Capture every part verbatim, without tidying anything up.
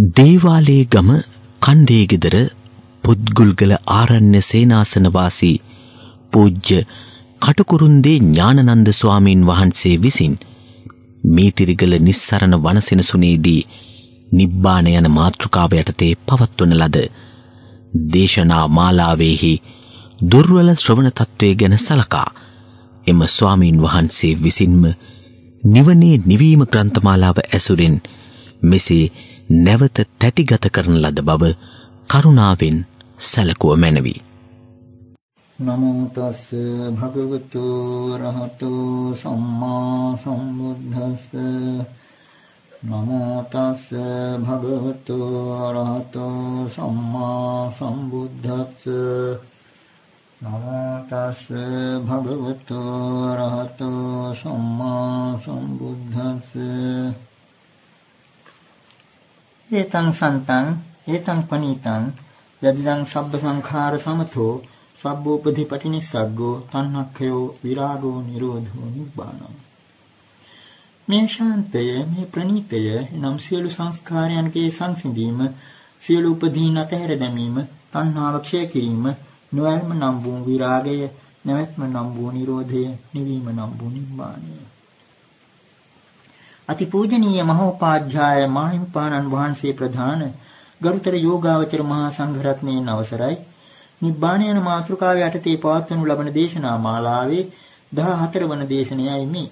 දේවාලේ ගම කණ්ඩේ ගෙදර පුත්ගුල්ගල ආරණ්‍ය සේනාසන වාසී පූජ්‍ය කටුකුරුන්දේ ඥානනන්ද ස්වාමීන් වහන්සේ විසින් මීතිරිගල නිස්සරණ වනසෙනසුනේදී නිබ්බාන යන මාතෘකාව යටතේ පවත්වන ලද දේශනා මාලාවේහි දුර්වල ශ්‍රවණ තත්වයේ ගැන සලකා එම ස්වාමීන් වහන්සේ විසින්ම නිවනේ නිවීම ග්‍රන්ථමාලාව ඇසුරින් මෙසේ නැවත තැටිගත කරන ලද බව කරුණාවෙන් සැලකුව මැනවි. නමෝ තස් භගවතු රහතෝ සම්මා සම්බුද්දස්ස නමෝ තස් භගවතු රහතෝ සම්මා සම්බුද්දස්ස නමෝ තස් භගවතු රහතෝ සම්මා සම්බුද්දස්ස ඒතං සන්තං ඒතං පනීතං යදිදං සබ්බ සංඛාර සමතෝ සබ්බෝපදී පටිනිස්සග්ගෝ තණ්හක්ඛයෝ විරාගෝ නිරෝධෝ නිබ්බානං. මේ ශාන්තය, මේ ප්‍රණීතය නම් සියලු සංස්කාරයන්ගේ සංසිඳීම, සියලු උපදීන් අතහැර දැමීම, තණ්හාව ක්ෂය කිරීම, නොයල්ම නම් වූ විරාගය, නැවැත්ම නම් වූ නිරෝධය, නිවීම නම් වූ නිබ්බානය. අති පූජනීය මහෝපාධ්‍යාය මාහිම්පාණන් වහන්සේ ප්‍රධාන ගරුතර යෝගාවචර මහා සංඝරත්නයන් අවසරයි. නිබ්බාන යන මාතෘකාව යටතේ පවත්වනු ලබන දේශනා මාලාවේ දහහතර වන දේශනයයි මේ.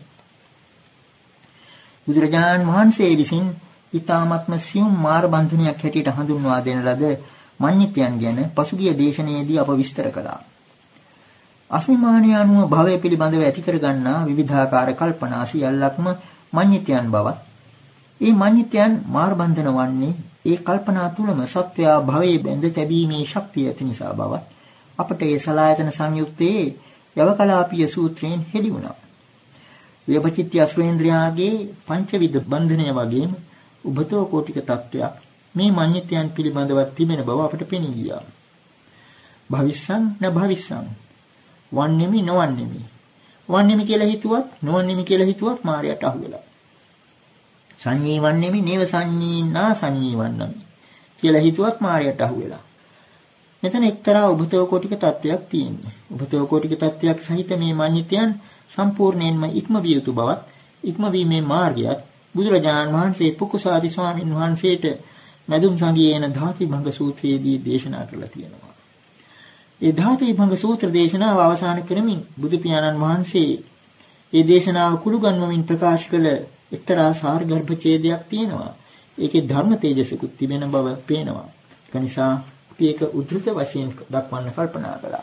බුදුරජාණන් වහන්සේ විසින් ඊ타ත්ම සියුම් මාර බන්ධනයක් හැටියට හඳුන්වා දෙන ලද මඤ්ඤිතයන් ගැන පසුගිය දේශනාවේදී අප විස්තර කළා. අස්මිමානිය අනුව භවය පිළිබඳව ඇති කර ගන්නා විවිධාකාර කල්පනා සියල්ලක්ම මඤ්ඤිතයන් බවත්, ඒ මඤ්ඤිතයන් මාර බන්ධන වන්නේ ඒ කල්පනා තුලම සත්‍යය භවයේ බැඳ තැබීමේ ශක්තිය ඇති නිසා බවත් අපට ඒ සලායතන සංයුත්තේ යවකලාපීය සූත්‍රයෙන් හෙළි වුණා. ව්‍යපචිත්‍ය අශ්වේන්ද්‍රයාගේ පංචවිධ බන්ධනය වගේම උබතෝ කෝටික තත්වයක් මේ මඤ්ඤිතයන් පිළිබඳව තිබෙන බව අපට පෙනී ගියා. භවිස්සං න භවිස්සං වන්නේමි නොවන්නේමි වන්නේමි කියලා හිතුවත් නොවන්නේමි කියලා හිතුවත් මායයට අහු වෙලා. සංඤී වන්නේමි නේව සංඤී නා සංඤී වන්නමි කියලා හිතුවත් මායයට අහු වෙලා. මෙතන එක්තරා උබතෝ කෝටික තත්වයක් තියෙනවා. උබතෝ කෝටික තත්වයක් සහිත මේ මඤ්ඤිතයන් සම්පූර්ණයෙන්ම ඉක්මවිය යුතු බවත්, ඉක්මවීමේ මාර්ගයත් බුදුරජාණන් වහන්සේ පුකුසාදි ස්වාමීන් වහන්සේට මැදුම් සංගයේන ධාතිභංග සූත්‍රයේදී දේශනා කරලා තියෙනවා. ඒ ධාතිභංග සූත්‍ර දේශනාව අවසන් කරමින් බුදු පියාණන් වහන්සේ ඒ දේශනාව කුළුගන්වමින් ප්‍රකාශ කළ එක්තරා සාරගර්භ ඡේදයක් තියෙනවා. ඒකේ ධර්ම තේජසකුත් තිබෙන බව පේනවා. ඒ නිසා අපි ඒක උද්දෘත වශයෙන් දක්වන්න කල්පනා කළා.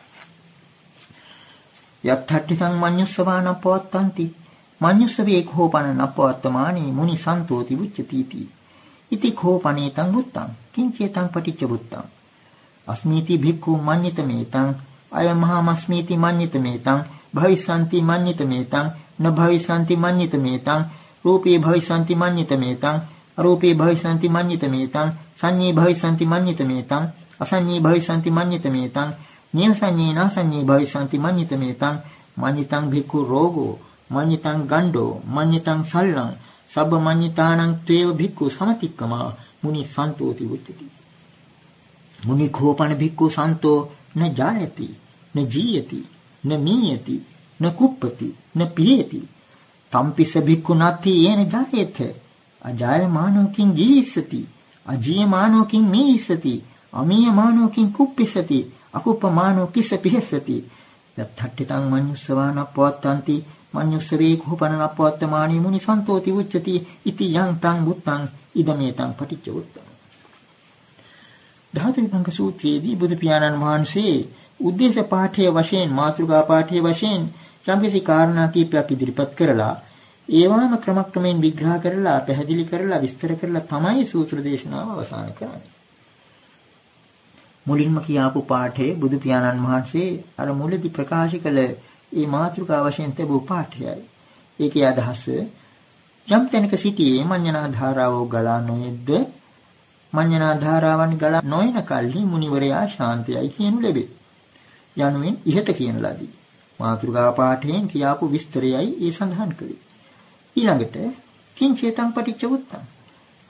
යත්ථට්ටි සංමඤ්ඤුස්සවාන පවත්තන්ති මඤ්ඤුස්සවේ කෝපන නපවත්තමානි මුනි සන්තෝති උච්චතිති ඉති කෝපනේ තං බුත්තං කිංචේතං පටිච්ච බුත්තං අස්මීති භික්ඛු මඤ්ඤිතමේතං අයමහාමස්මීති මඤ්ඤිතමේතං භවිස්සanti මඤ්ඤිතමේතං න භවිස්සanti මඤ්ඤිතමේතං රූපේ භවිස්සanti මඤ්ඤිතමේතං අරූපේ භවිස්සanti මඤ්ඤිතමේතං සංඤේ භවිස්සanti මඤ්ඤිතමේතං අසංඤේ භවිස්සanti මඤ්ඤිතමේතං නියසඤ්ඤේ නාසඤ්ඤේ භවිස්සanti මඤ්ඤිතමේතං මඤ්ඤිතං භික්ඛු රෝගෝ මඤ්ඤිතං ගණ්ඩෝ මඤ්ඤිතං සල්ලං සබ්බ මඤ්ඤිතානං ත්වේව භික්ඛු සමතික්කමා මුනි සන්තෝති උච්චති. මුනි කෝපන භික්ඛු සන්තෝ න ජායති න ජීයති න මීයති න කුප්පති න පියති තම්පිස භික්ඛු නත්ති යේන ජායේත අජායමානෝ කිං ජීස්සති අජීයමානෝ කිං මීස්සති අමීයමානෝ කිං කුප්පිසති අකුප්පමානෝ කිස්ස පිහස්සති යත්ථට්ඨිතං මඤ්ඤුස්සවාන පවත්තන්ති මඤ්ඤුස්සවේ කෝපන නපවත්තමානි මුනි සන්තෝති උච්චති ඉති යං තං බුත්තං ඉදමේතං පටිච්ච උත්තං. ධාතුවිභංග සූත්‍රයේදී බුදු පියාණන් වහන්සේ උද්දේශ පාඨයේ වශයෙන්, මාතෘකා පාඨයේ වශයෙන් යම්කිසි කාරණා කීපයක් ඉදිරිපත් කරලා ඒවාම ක්‍රමක්‍රමයෙන් විග්‍රහ කරලා, පැහැදිලි කරලා, විස්තර කරලා තමයි සූත්‍ර දේශනාව අවසන් කරන්නේ. මුලින්ම කියාපු පාඨයේ බුදු පියාණන් වහන්සේ අර මුලදී ප්‍රකාශ කළ ඒ මාතෘකා වශයෙන් තිබූ පාඨයයි. ඒකේ අදහස යම් තැනක සිටියේ මඤ්ඤණා ධාරාව ගලා නොයද්ද මඤ්ඤණා ධාරාවන් ගලා නොයන කල්හි මුනිවරයා ශාන්තයයි කියනු ලැබේ. යනුවෙන් ඉහත කියන ලදී. මාතෘකා පාඨයෙන් කියාපු විස්තරයයි ඒ සඳහන් කළේ. ඊළඟට කිංචේතං පටිච්ච උත්තං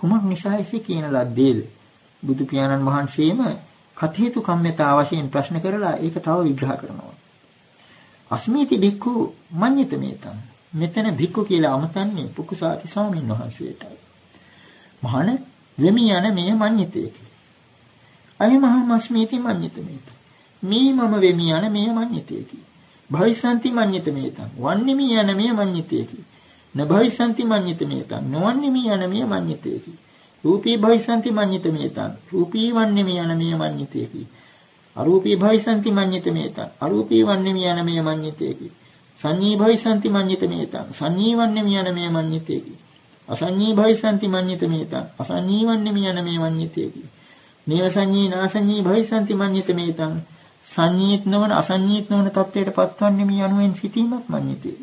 කුමක් නිසායිසි කියන ලද්දේද? බුදු පියාණන් වහන්සේම කථේතු කම්මිතා වශයෙන් ප්‍රශ්න කරලා ඒක තව විග්‍රහ කරනවා. අස්මීති භික්ඛු මඤ්ඤිතමේතං. මෙතන භික්ඛු කියලා අමතන්නේ පුකුසාති ස්වාමීන් වහන්සේටයි. මහාන වෙමි යන මේ මඤ්ඤිතේකි. අය මහාමස්මීති මඤ්ඤිතමේතං. මේ මම වෙමි යන මේ මඤ්ඤිතේකි. භවිසන්ති මඤ්ඤිතමේතං. වන්නේමි යන මේ මඤ්ඤිතේකි. න භවිසන්ති මඤ්ඤිතමේතං. නොවන්නේමි යන මේ මඤ්ඤිතේකි. රූපී භවිසන්ති මඤ්ඤිතමේතං. රූපී වන්නේමි යන මේ මඤ්ඤිතේකි. අරූපී භවිසන්ති මඤ්ඤිතමේතං. අරූපී වන්නේමි යන මේ මඤ්ඤිතේකි. සංඤී භවිසන්ති මඤ්ඤිතමේතං. සංඤී වන්නේමි යන මේ මඤ්ඤිතේකි. අසංඤී භවිසන්ති මඤ්ඤිතමේතං. අසංඤී වන්නේමි යන මේ මඤ්ඤිතේකි. නේව සංඤී නාසංඤී භවිසන්ති මඤ්ඤිතමේතං. සංඤීත් නොවන අසංඤීත් නොවන තත්වයට පත්වන්නේ මේ අනුවෙන් සිටීමක් මඤ්ඤිතේ.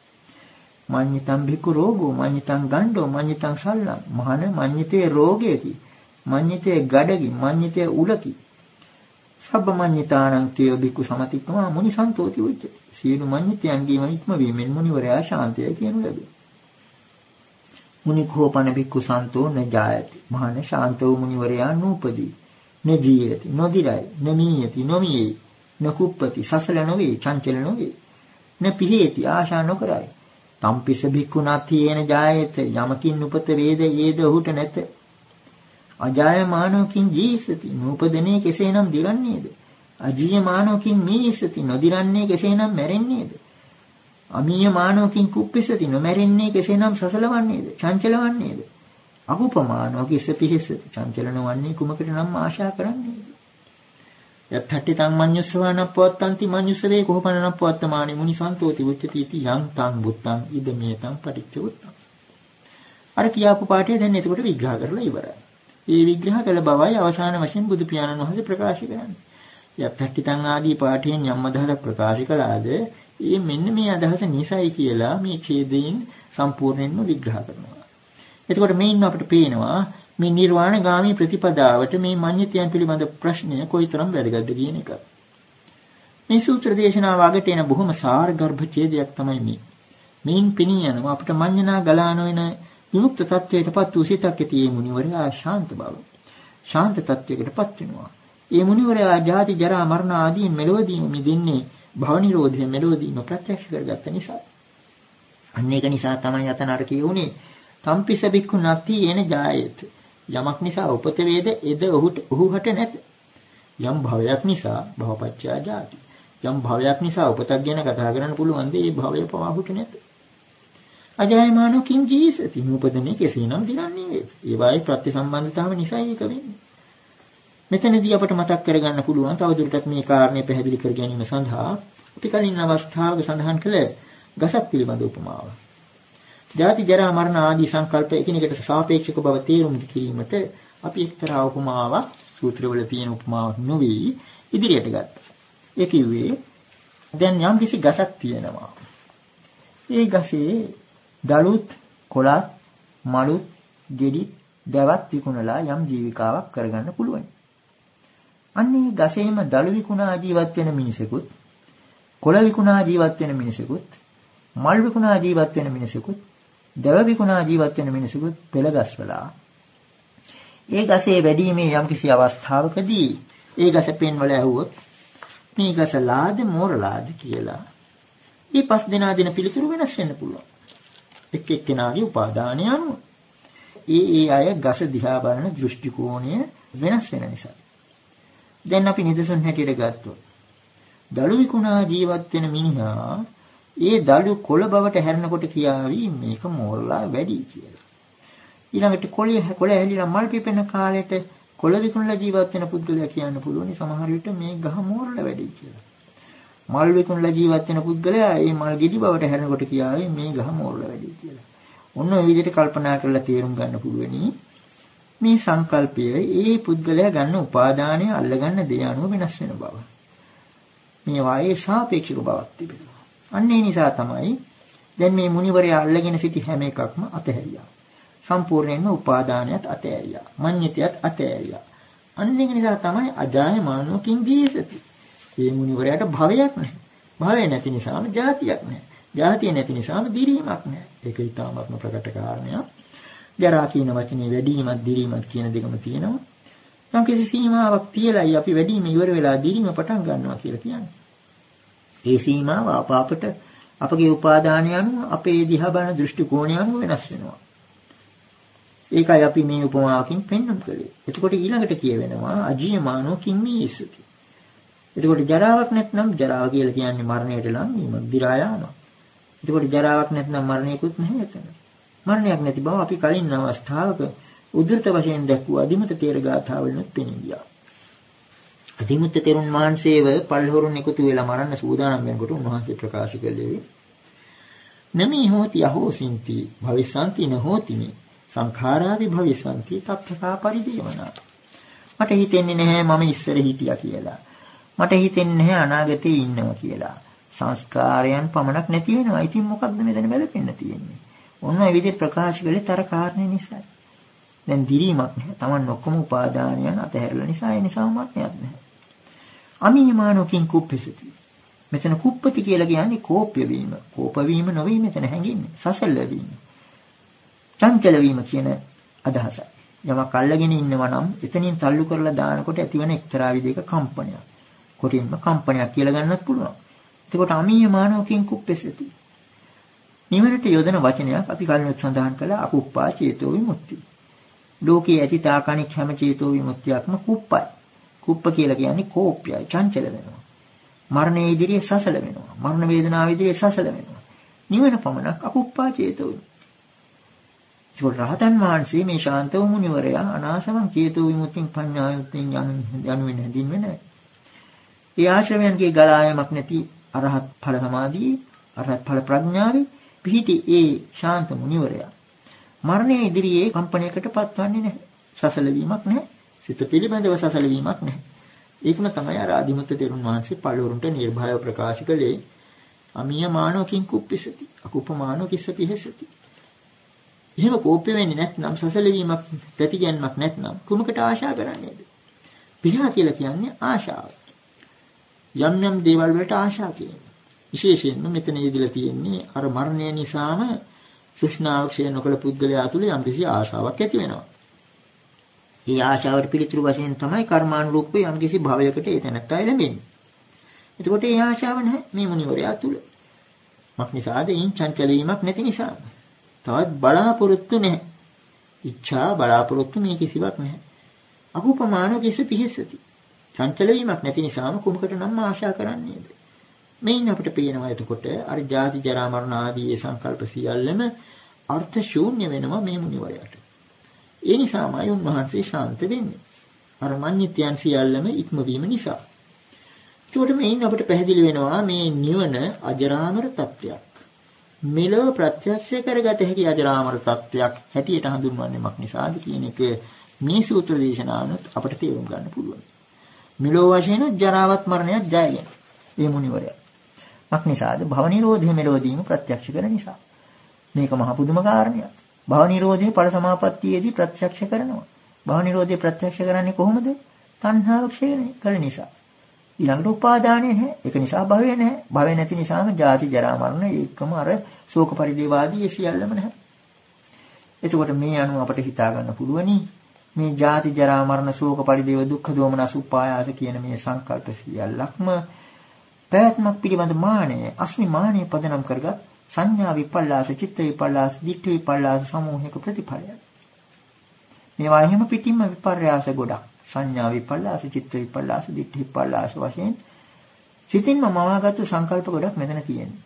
මඤ්ඤිතං භික්ඛු රෝගෝ මඤ්ඤිතං ගණ්ඩෝ මඤ්ඤිතං සල්ලං. මහාන මඤ්ඤිතේ රෝගයකි. මඤ්ඤිතේ ගඩකි. මඤ්ඤිතේ උලකි. සබ්බ මඤ්ඤිතානං තේ භික්ඛු සමතික්කමා මුනි සන්තෝති උච්චති. සියලු මඤ්ඤිතයන්ගේම ඉක්ම වීමෙන් මුනිවරයා ශාන්තය කියනු ලැබේ. මුනි කෝපන භික්ඛු සන්තෝ න ජායති. මහාන ශාන්ත වූ මුනිවරයා නූපදී. න ජීයති නොදිරයි නමීයති නොමියේ නකුප්පති සසල නොවේ චංචල නොවේ න පිහේති ආශා නොකරයි. තම්පිස භික්ඛු නාථීන ජායත යමකින් උපත වේද යේද ඔහුට නැත. අජායමානෝකින් ජීසති නූපදනේ කෙසේනම් දිරන්නේද? අජීයමානෝකින් මීසති නොදිරන්නේ කෙසේනම් මැරෙන්නේද? අමීයමානෝකින් කුප්පිසති නොමැරෙන්නේ කෙසේනම් සසලවන්නේද? චංචලවන්නේද? අකුපමානෝ කිස්ස පිහිසති චංචලන වන්නේ කුමකට නම් ආශා කරන්නේද? යත්ථට්ටි තං මඤ්ඤුස්සවාන පවත්තන්ති මඤ්ඤුස්සවේ කොහොපනන පවත්තමානි මුනි සන්තෝති උච්චති इति යං තං බුත්තං ඉදමේතං පටිච්චවුත්තං. අර කියාපු පාඩේ දැන් එතකොට විග්‍රහ කරලා ඉවරයි. මේ විග්‍රහ කළ බවයි අවසාන වශයෙන් බුදු පියාණන් වහන්සේ ප්‍රකාශ කරන්නේ. යත්ථට්ටි තං ආදී පාඨයෙන් යම් අදහසක් ප්‍රකාශ කළාද ඒ මෙන්න මේ අදහස නිසයි කියලා මේ ඡේදයෙන් සම්පූර්ණයෙන්ම විග්‍රහ කරනවා. එතකොට මේින් අපිට පේනවා මේ නිර්වාණගාමී ප්‍රතිපදාවට මේ මඤ්ඤිතයන් පිළිබඳ ප්‍රශ්නය කොයිතරම් වැදගත්ද කියන එක. මේ සූත්‍ර දේශනාව අගට එන බොහොම සාරගර්භ ඡේදයක් තමයි මේ. මේන් පිණිය යනවා අපිට මඤ්ඤණා ගලාන වෙන විමුක්ත තත්වයටපත් වූ සිතක් ඇති මේ මුනිවරයා ශාන්ත බව. ශාන්ත තත්වයකටපත් වෙනවා. මේ මුනිවරයා ජාති ජරා මරණ ආදී මෙලොවදීම මිදෙන්නේ භව නිරෝධය මෙලොවදීම ප්‍රත්‍යක්ෂ කරගත්ත නිසා. අන්න ඒක නිසා තමයි අතන අර කියුනේ තම්පිස බික්ඛු නැති එන ජායත. යමක් නිසා උපත වේද එද ඔහුට ඔහුට නැත. යම් භවයක් නිසා භවපච්චය ජාති. යම් භවයක් නිසා උපතක් ගැන කතා කරන්න පුළුවන් දේ ඒ භවය පවාහුට නැත. අජයමානෝ කිං ජීසති නූපදනේ කෙසේනම් දිනන්නේ වේ. ඒ වායි ප්‍රතිසම්බන්ධතාව නිසා ඒක වෙන්නේ. මෙතනදී අපට මතක් කරගන්න පුළුවන් තවදුරටත් මේ කාරණේ පැහැදිලි කර ගැනීම සඳහා අපි කලින් අවස්ථාවක සඳහන් කළ ගසක් පිළිබඳ උපමාවක්. ජාති ජරා මරණ ආදී සංකල්ප එකිනෙකට සාපේක්ෂක බව තේරුම් කිරීමට අපි එක්තරා උපමාවක් සූත්‍රවල තියෙන උපමාවක් නොවේ ඉදිරියට ගත්තා. ඒ කිව්වේ දැන් යම් කිසි ගසක් තියෙනවා. ඒ ගසේ දලුත් කොළත් මලුත් ගෙඩිත් දවත් විකුණලා යම් ජීවිකාවක් කරගන්න පුළුවන්. අන්නේ ගසේම දලු විකුණා ජීවත් වෙන මිනිසෙකුත් කොළ විකුණා ජීවත් වෙන මිනිසෙකුත් මල් විකුණා ජීවත් වෙන මිනිසෙකුත් දව විකුණා ජීවත් වෙන මිනිසෙකුත් පෙළ ගස්වලා ඒ ගසේ වැඩිීමේ යම්කිසි අවස්ථාවකදී ඒ ගස පෙන්වල ඇහුවොත් මේ ගස ලාද මෝරලාද කියලා මේ පස් දෙනා දෙන පිළිතුරු වෙනස් වෙන්න පුළුවන්. එක් එක්කෙනාගේ උපාදානය අනුව ඒ ඒ අය ගස දිහා බලන දෘෂ්ටි කෝණය වෙනස් වෙන නිසා. දැන් අපි නිදසුන් හැටියට ගත්තොත් දලු විකුණා ජීවත් වෙන මිනිහා ඒ දලු කොළ බවට හැරෙනකොට කියාවි මේක මෝරලා වැඩි කියලා. ඊළඟට කොළේ කොළ ඇලිලා මල් පිපෙන කාලෙට කොළ විකුණලා ජීවත් වෙන පුද්ගලයා කියන්න පුළුවන් සමහර විට මේ ගහ මෝරලා වැඩි කියලා. මල් විකුණලා ජීවත් වෙන පුද්ගලයා ඒ මල් ගෙඩි බවට හැරෙනකොට කියාවි මේ ගහ මෝරලා වැඩි කියලා. ඔන්න ඔය විදිහට කල්පනා කරලා තේරුම් ගන්න පුළුවනි මේ සංකල්පය ඒ පුද්ගලයා ගන්න උපාදානය අල්ලගන්න දේ අනුව වෙනස් වෙන බව. මේ වායේ සාපේක්ෂක බවක් තිබෙනවා. අන්න ඒ නිසා තමයි දැන් මේ මුනිවරයා අල්ලගෙන සිටි හැම එකක්ම අතහැරියා. සම්පූර්ණයෙන්ම උපාදානයත් අතහැරියා. මඤ්ඤිතයත් අතහැරියා. අන්න ඒක නිසා තමයි අජායමානෝ කිං ජීසති. මේ මුනිවරයාට භවයක් නැහැ. භවය නැති නිසාම ජාතියක් නැහැ. ජාතිය නැති නිසාම දිරීමක් නැහැ. ඒක ඊටාත්ම ප්‍රකට කාරණයක්. ජරා කියන වචනේ වැඩිමත් දිරීමත් කියන දෙකම තියෙනවා. නම් කිසි සීමාවක් තියලායි අපි වැඩිම ඉවර වෙලා දිරීම පටන් ගන්නවා කියලා කියන්නේ. ඒ සීමාව අප අපට අපගේ උපාදානය අනුව අපේ දිහා බලන දෘෂ්ටි කෝණය අනුව වෙනස් වෙනවා. ඒකයි අපි මේ උපමාවකින් පෙන්වන්න කලේ. එතකොට ඊළඟට කියවෙනවා අජීයමානෝ කිම්මීසති. එතකොට ජරාවක් නැත්නම් ජරාව කියලා කියන්නේ මරණයට ලං වීම, දි รา යාම. එතකොට ජරාවක් නැත්නම් මරණයකුත් නැහැ එතන. මරණයක් නැති බව අපි කලින් අවස්ථාවක උද්දෘත වශයෙන් දැක්වූ අදිමත තේර ගාථාවලිනුත් පෙනී ගියා. අදිමත තෙරුන් වහන්සේව පල්හොරුන් එකතු වෙලා මරන්න සූදානම් වෙනකොට උන්වහන්සේ ප්‍රකාශ කළේ නමී හෝති අහෝසින්ති භවිසanti නහෝතිමි සංඛාරාදි භවිසanti තත්ථා පරිදේවනා. මට හිතෙන්නේ නැහැ මම ඉස්සර හිටියා කියලා. මට හිතෙන්නේ නැහැ අනාගතේ ඉන්නවා කියලා. සංස්කාරයන් පමණක් නැති වෙනවා. ඉතින් මොකක්ද මෙතන බැලපෙන්න තියෙන්නේ? ඔන්න ඒ විදිහට ප්‍රකාශ කළේ තර කාරණේ නිසා. දැන් දිරීමක් නැහැ. Taman ඔක්කොම උපාදානයන් අතහැරලා නිසා ඒ නිසාම මරණයක් නැහැ. අමීමානෝකින් කුප්පසති. මෙතන කුප්පති කියලා කියන්නේ කෝප්‍ය වීම. කෝප වීම නෙවෙයි මෙතන හැඟෙන්නේ. සසල වීම. චංචල වීම කියන අදහසයි. යමක් අල්ලගෙන ඉන්නවා නම් එතනින් තල්ලු කරලා දානකොට ඇතිවන එක්තරා විදිහක කම්පනයක්. කොටින්ම කම්පනයක් කියලා ගන්නත් පුළුවන්. එතකොට අමීමානෝකින් කුප්පසති. නිවනට යොදන වචනයක් අපි කලින් සඳහන් කළා අකුප්පා චේතෝ විමුක්ති. ලෝකයේ ඇති තාකණික හැම චේතෝ විමුක්තියක්ම කුප්පයි. කුප්ප කියලා කියන්නේ කෝප්‍යයි, චංචල වෙනවා. මරණයේ ඉදිරියේ සසල වෙනවා. මරණ වේදනාව ඉදිරියේ සසල වෙනවා. නිවන පමණක් අකුප්පා චේතෝ. ඒ රහතන් වහන්සේ මේ ශාන්ත වූ මුනිවරයා අනාසමං චේතෝ විමුක්තිං පඤ්ඤායුක්තිං යනුවෙන් හැඳින්වෙන. ඒ ආශ්‍රවයන්ගේ ගලායමක් නැති අරහත් ඵල සමාධියේ, අරහත් ඵල ප්‍රඥාවේ පිහිටි ඒ ශාන්ත මුනිවරයා මරණයේ ඉදිරියේ කම්පණයකට පත්වන්නේ නැහැ. සසල වීමක් නැහැ. සිත පිළිබඳව සසල වීමක් නැහැ. ඒකම තමයි අර ආදිමුත්ත තෙරුන් වහන්සේ පළවරුන්ට නිර්භයව ප්‍රකාශ කළේ අමිය මානෝකින් කුප්පිසති අකුපමානෝ කිස්සති හසති. එහෙම කෝප්‍ය වෙන්නේ නැත්නම් සසල වීමක් ප්‍රතිගැන්මක් නැත්නම් කුමකට ආශා කරන්නේද? පියා කියලා කියන්නේ ආශාව. යම් යම් දේවල් වලට ආශා කියන්නේ. විශේෂයෙන්ම මෙතන යෙදලා තියෙන්නේ අර මරණය නිසාම සුෂ්ණාව ක්ෂය නොකළ පුද්ගලයා තුළ යම්කිසි ආශාවක් ඇති වෙනවා. මේ ආශාවට පිළිතුරු වශයෙන් තමයි කර්මානුරූපව යම්කිසි භවයකට ඒ තැනට ලැබෙන්නේ. එතකොට මේ ආශාව නැහැ මේ මුනිවරයා තුළ. මක් නිසාද? ඊන් චංචල වීමක් නැති නිසා. තවත් බලාපොරොත්තු නැහැ. ඉච්ඡා බලාපොරොත්තු මේ කිසිවක් නැහැ. අකුපමානෝ කිස පිහිසති. චංචල වීමක් නැති නිසාම කුමකට නම් ආශා කරන්නේද? මේන් අපිට පේනවා එතකොට අර ජාති ජරා මරණ ආදී ඒ සංකල්ප සියල්ලම අර්ථ ශූන්‍ය වෙනවා මේ මුනිවරයාට. ඒ නිසාමයි උන්වහන්සේ ශාන්ත වෙන්නේ. අර මඤ්ඤිතයන් සියල්ලම ඉක්මවීම නිසා. ඒකට මේන් අපිට පැහැදිලි වෙනවා මේ නිවන අජරාමර තත්ත්වයක්. මෙලොව ප්‍රත්‍යක්ෂ කරගත හැකි අජරාමර තත්ත්වයක් හැටියට හඳුන්වන්නේ මක් නිසාද කියන එක මේ සූත්‍ර දේශනාවනොත් අපිට තේරුම් ගන්න පුළුවන්. මෙලොව වශයෙන් ජරාවත් මරණයත් ජයගෙන මේ මුනිවරයා. මක් නිසාද? භව නිරෝධය මෙලොවදීම ප්‍රත්‍යක්ෂ කරන නිසා. මේක මහ පුදුම කාරණයක්. භව නිරෝධයේ ඵල සමාපත්තියේදී ප්‍රත්‍යක්ෂ කරනවා. භව නිරෝධය ප්‍රත්‍යක්ෂ කරන්නේ කොහොමද? තණ්හාව ක්ෂය කළ නිසා. ඊළඟට උපාදානය නැහැ. ඒක නිසා භවය නැහැ. භවය නැති නිසාම ජාති ජරා මරණ ඒකම අර ශෝක පරිදේවාදී ඒ සියල්ලම නැහැ. එතකොට මේ අනුව අපිට හිතා ගන්න පුළුවනි මේ ජාති ජරා මරණ ශෝක පරිදේව දුක්ඛ දෝමනස් උපායාස කියන මේ සංකල්ප සියල්ලක්ම පැවැත්මක් පිළිබඳ මානය, අස්මි මානය පදනම් කරගත් සංඥා විපල්ලාස, චිත්ත විපල්ලාස, දිට්ඨි විපල්ලාස සමූහයක ප්‍රතිඵලයක්. මේවා එහෙම පිටින්ම විපර්යාස ගොඩක්. සංඥා විපල්ලාස, චිත්ත විපල්ලාස, දිට්ඨි විපල්ලාස වශයෙන් සිතින්ම මවාගත්තු සංකල්ප ගොඩක් මෙතන තියෙනවා.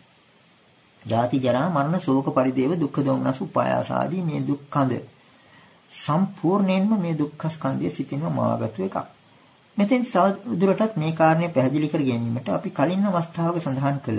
ජාති ජරා මරණ ශෝක පරිදේව දුක්ඛ දෝමනස් උපායාස ආදී මේ දුක්ඛඳ සම්පූර්ණයෙන්ම මේ දුක්ඛ ස්කන්ධය සිතින්ම මවාගත්තු එකක්. මෙතෙන් දුරටත් මේ කාරණේ පැහැදිලි කර ගැනීමට අපි කලින් අවස්ථාවක සඳහන් කළ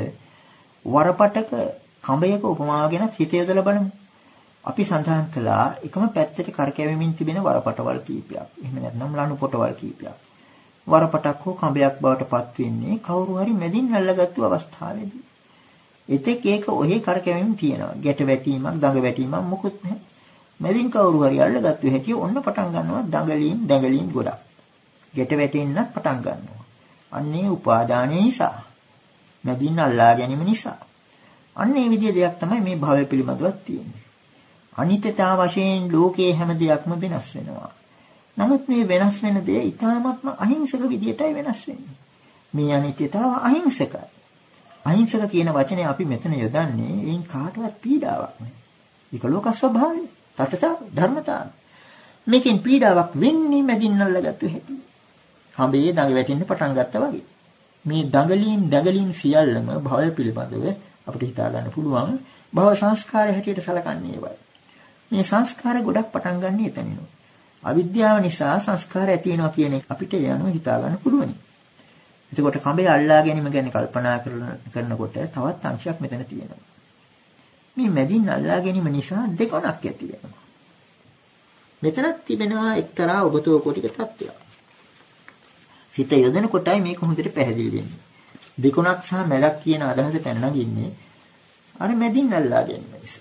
වරපටක කඹයක උපමාව ගැන හිත යොදලා බලමු. අපි සඳහන් කළා එකම පැත්තට කරකැවෙමින් තිබෙන වරපටවල් කීපයක්. එහෙම නැත්නම් ලණු පොටවල් කීපයක්. වරපටක් හෝ කඹයක් බවට පත් වෙන්නේ කවුරු හරි මැදින් අල්ලගත්තු අවස්ථාවේදී. එතෙක් ඒක ඔහේ කරකැවෙමින් තියෙනවා. ගැට වැටීමක්, දඟ වැටීමක් මොකුත් නැහැ. මැදින් කවුරු හරි අල්ලගත්තු හැටි ඔන්න පටන් ගන්නවා දඟලින් දඟලින් ගොඩක්. ගැට වැටෙන්නත් පටන් ගන්නවා. අන්නේ උපාදානය නිසා. මැදින් අල්ලා ගැනීම නිසා. අන්න ඒ විදිහේ දෙයක් තමයි මේ භවය පිළිබඳව තියෙන්නේ. අනිත්‍යතාව වශයෙන් ලෝකයේ හැම දෙයක්ම වෙනස් වෙනවා. නමුත් මේ වෙනස් වෙන දේ ඊටාත්ම අහිංසක විදියටයි වෙනස් වෙන්නේ. මේ අනිත්‍යතාව අහිංසකයි. අහිංසක කියන වචනේ අපි මෙතන යොදන්නේ එයින් කාටවත් පීඩාවක් නෑ. ඒක ලෝක ස්වභාවය, තත්ත්ව ධර්මතාව. මේකෙන් පීඩාවක් වෙන්නේ මැදින් අල්ලගත්තු හැටි. හඹේ දඟ වැටෙන්න පටන් ගත්තා වගේ. මේ දඟලින් දඟලින් සියල්ලම භවය පිළිබඳව අපිට හිතා ගන්න පුළුවන් භව සංස්කාරය හැටියට සැලකන්නේ ඒවයි. මේ සංස්කාර ගොඩක් පටන් ගන්න එතනින්. අවිද්‍යාව නිසා සංස්කාර ඇති වෙනවා කියන එක අපිට යනවා හිතා ගන්න පුළුවනි. එතකොට කඹේ අල්ලා ගැනීම ගැන කල්පනා කරනකොට තවත් අංශයක් මෙතන තියෙනවා. මේ මැදින් අල්ලා ගැනීම නිසා දෙකොණක් ඇති වෙනවා. මෙතනක් තිබෙනවා එක්තරා ඔබතෝ කොටික තත්ත්වයක්. සිත යොදන කොටයි මේක හොඳට පැහැදිලි වෙන්නේ. දෙකොණක් සහ මැදක් කියන අදහස පැන නගින්නේ අර මැදින් අල්ලා ගැනීම නිසා.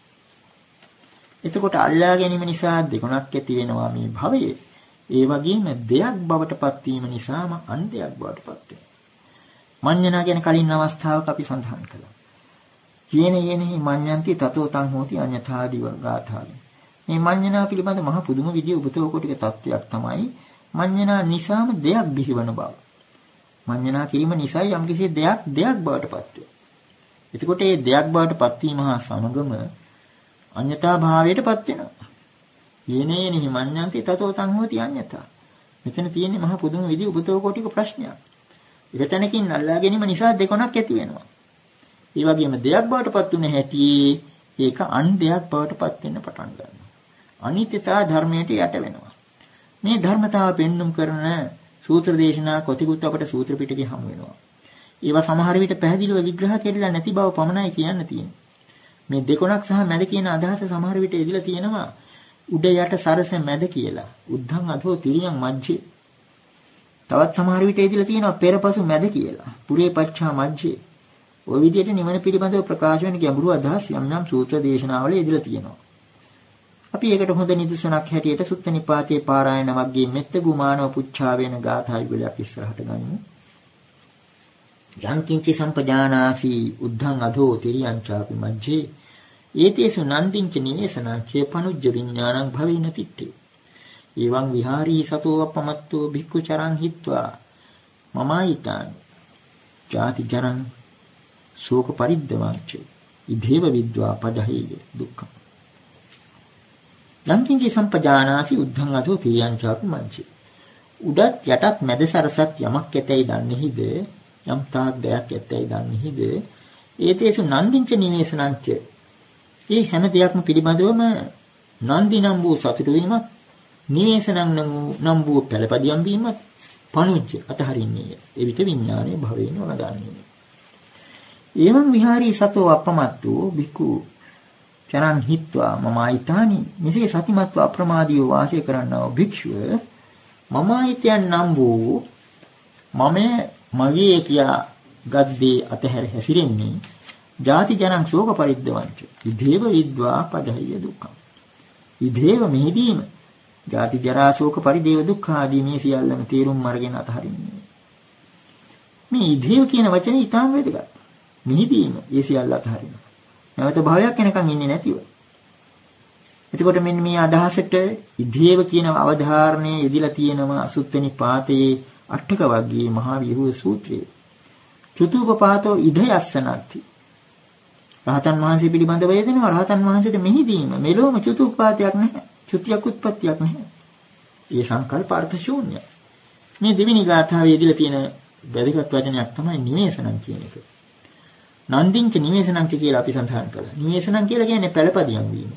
එතකොට අල්ලා ගැනීම නිසා දෙකොණක් ඇති වෙනවා මේ භවයේ. ඒ වගේම දෙයක් බවට පත්වීම නිසාම අන් දෙයක් බවට පත් වෙනවා. මඤ්ඤණා කියන කලින් අවස්ථාවක අපි සඳහන් කළා. යේන යේනෙහි මඤ්ඤන්ති තතෝ තං හෝති අඤ්ඤථාදි වර්ගාථාදි. මේ මඤ්ඤණා පිළිබඳ මහ පුදුම විදිය උපතෝ කොටික තත්වයක් තමයි මඤ්ඤණා නිසාම දෙයක් බිහිවන බව. මඤ්ඤණා කිරීම නිසා යම්කිසි දෙයක් දෙයක් බවට පත් වෙනවා. එතකොට මේ දෙයක් බවට පත්වීම හා සමගම අඤ්ඤතා භාවයට පත් වෙනවා. යේනේනි මඤ්ඤන්ති තතෝ තං හෝති අඤ්ඤතා. මෙතන තියෙන්නේ මහ පුදුම විදිහ උපතෝ කොටික ප්‍රශ්නයක්. එක තැනකින් අල්ලා ගැනීම නිසා දෙකොණක් ඇති වෙනවා. ඒ වගේම දෙයක් බවට පත් වුණ හැටි ඒක අන් දෙයක් බවට පත් වෙන්න පටන් ගන්නවා. අනිත්‍යතා ධර්මයට යට වෙනවා. මේ ධර්මතාව පෙන්눔 කරන සූත්‍ර දේශනා කොතිකුත් අපට සූත්‍ර පිටකේ හමු වෙනවා. ඒවා සමහර විට පැහැදිලිව විග්‍රහ කෙරෙලා නැති බව පමණයි කියන්න තියෙන්නේ. මේ දෙකොණක් සහ මැද කියන අදහස සමහර විට එදිලා තියෙනවා උඩ යට සරස මැද කියලා. උද්ධං අධෝ තිරියං මජ්ජේ. තවත් සමහර විට එදිලා තියෙනවා පෙරපසු මැද කියලා. පුරේ පච්චා මජ්ජේ. ඔය විදිහට නිවන පිළිබඳව ප්‍රකාශ වෙන ගැඹුරු අදහස් යම් යම් සූත්‍ර දේශනාවල එදිලා තියෙනවා. අපි ඒකට හොඳ නිදසුනක් හැටියට සුත්ත නිපාතේ පාරායන වර්ගයේ මෙත්ත ගුමානව පුච්ඡා වෙන ගාථා යුගලයක් ඉස්සරහට ගනිමු. යංකින්චි සම්පජානාසි උද්ධං අධෝ තිරියං චාපි මජ්ජේ ඒතේසු නන්දින්ච නිවේසනාචේ පනුජ්ජ විඥානං භවේන තිට්ඨේ එවං විහාරී සතෝ අපමත්තෝ භික්ඛු චරං හිත්වා මමායිතාන් ජාති ජරං ශෝක පරිද්දවාංච ඉදේව විද්වා පදහේය දුක්ඛං යංකින්චි සම්පජානාසි උද්ධං අධෝ තිරියං චාපි මජ්ජේ උඩත් යටත් මැද සරසත් යමක් ඇතැයි දන්නේහිද යම් තාක් දෙයක් ඇතැයි දන්නේහිද ඒතේසු නන්දින්ච නිවේසනාංච මේ හැම දෙයක්ම පිළිබඳවම නන්දි නම් වූ සතුටු වීමත් නිවේසනං නම් වූ පළපදියම් වීමත් පනුජ්ජ අතහරින්නේය. ඒ විට විඥානයේ භවයෙන් වලදාන්නේ. එවං විහාරී සතෝ අපමත්තෝ බිකු චරං හිත්වා මමයිතානි මෙසේ සතිමත්ව අප්‍රමාදීව වාසය කරන්නා භික්ෂුව මමයිතයන් නම් වූ මම මගේ කියා ගද්දේ අතහැර හැසිරෙන්නේ ජාති ජනං ශෝක පරිද්දවංච ඉදේව විද්වා පදහිය දුක්ඛං ඉදේව මෙහිදීම ජාති ජරා ශෝක පරිදේව දුක්ඛ ආදී මේ සියල්ලම තේරුම් අරගෙන අතහරින්නේ මේ ඉදේව කියන වචනේ ඊටාම් වේදගත් මෙහිදීම ඒ සියල්ල අතහරිනවා නැවත භවයක් එනකන් ඉන්නේ නැතිව එතකොට මෙන්න මේ අදහසට ඉදේව කියන අවධාරණයේ යෙදিলা තියෙනවා අසුත්ත නිපාතයේ අට්ඨක වර්ගයේ මහා විහුව සූත්‍රයේ චතුපපාතෝ ඉදයස්සනති රහතන් වහන්සේ පිළිබඳව වේදෙනවා රහතන් වහන්සේට මෙහිදීම මෙලොවම චතුප්පාතයක් නැහැ චුතියක් උත්පත්තියක් නැහැ. ඒ සංකල්ප අර්ථ ශූන්‍යයි. මේ දෙවෙනි ගාථාවේ යෙදিলা තියෙන වැදගත් වචනයක් තමයි නිවේසනං කියන එක. නන්දින්ච නිවේසනං කියලා අපි සඳහන් කළා. නිවේසනං කියලා කියන්නේ පළපදියම් වීම.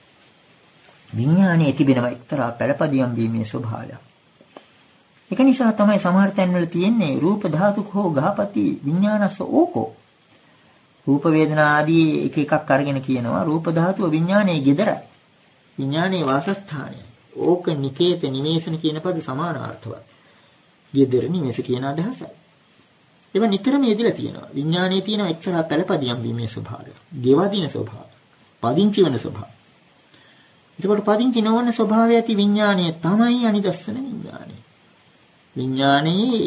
විඥානයේ තිබෙනවා එක්තරා පළපදියම් වීමේ ස්වභාවය. ඒක නිසා තමයි සමහර තැන්වල තියෙන්නේ රූප ධාතුක හෝ ගහපති විඥානස්ස ඕකෝ. රූප වේදනා ආදී එක එකක් අරගෙන කියනවා රූප ධාතුව විඥානයේ gedara. විඥානයේ වාසස්ථානය. ඕක නිකේත නිවේසන කියන පද සමානාර්ථවත්. gedara නිවේස කියන අදහසයි. ඒවා නිතරම යෙදලා තියෙනවා. විඥානයේ තියෙන එක්තරා පළපදියම් වීමේ ස්වභාවය. ගෙවදින ස්වභාවය. පදිංචි වෙන ස්වභාවය. එතකොට පදිංචි නොවන ස්වභාවය ඇති විඥානය තමයි අනිදස්සන විඥානය. විඥානයේ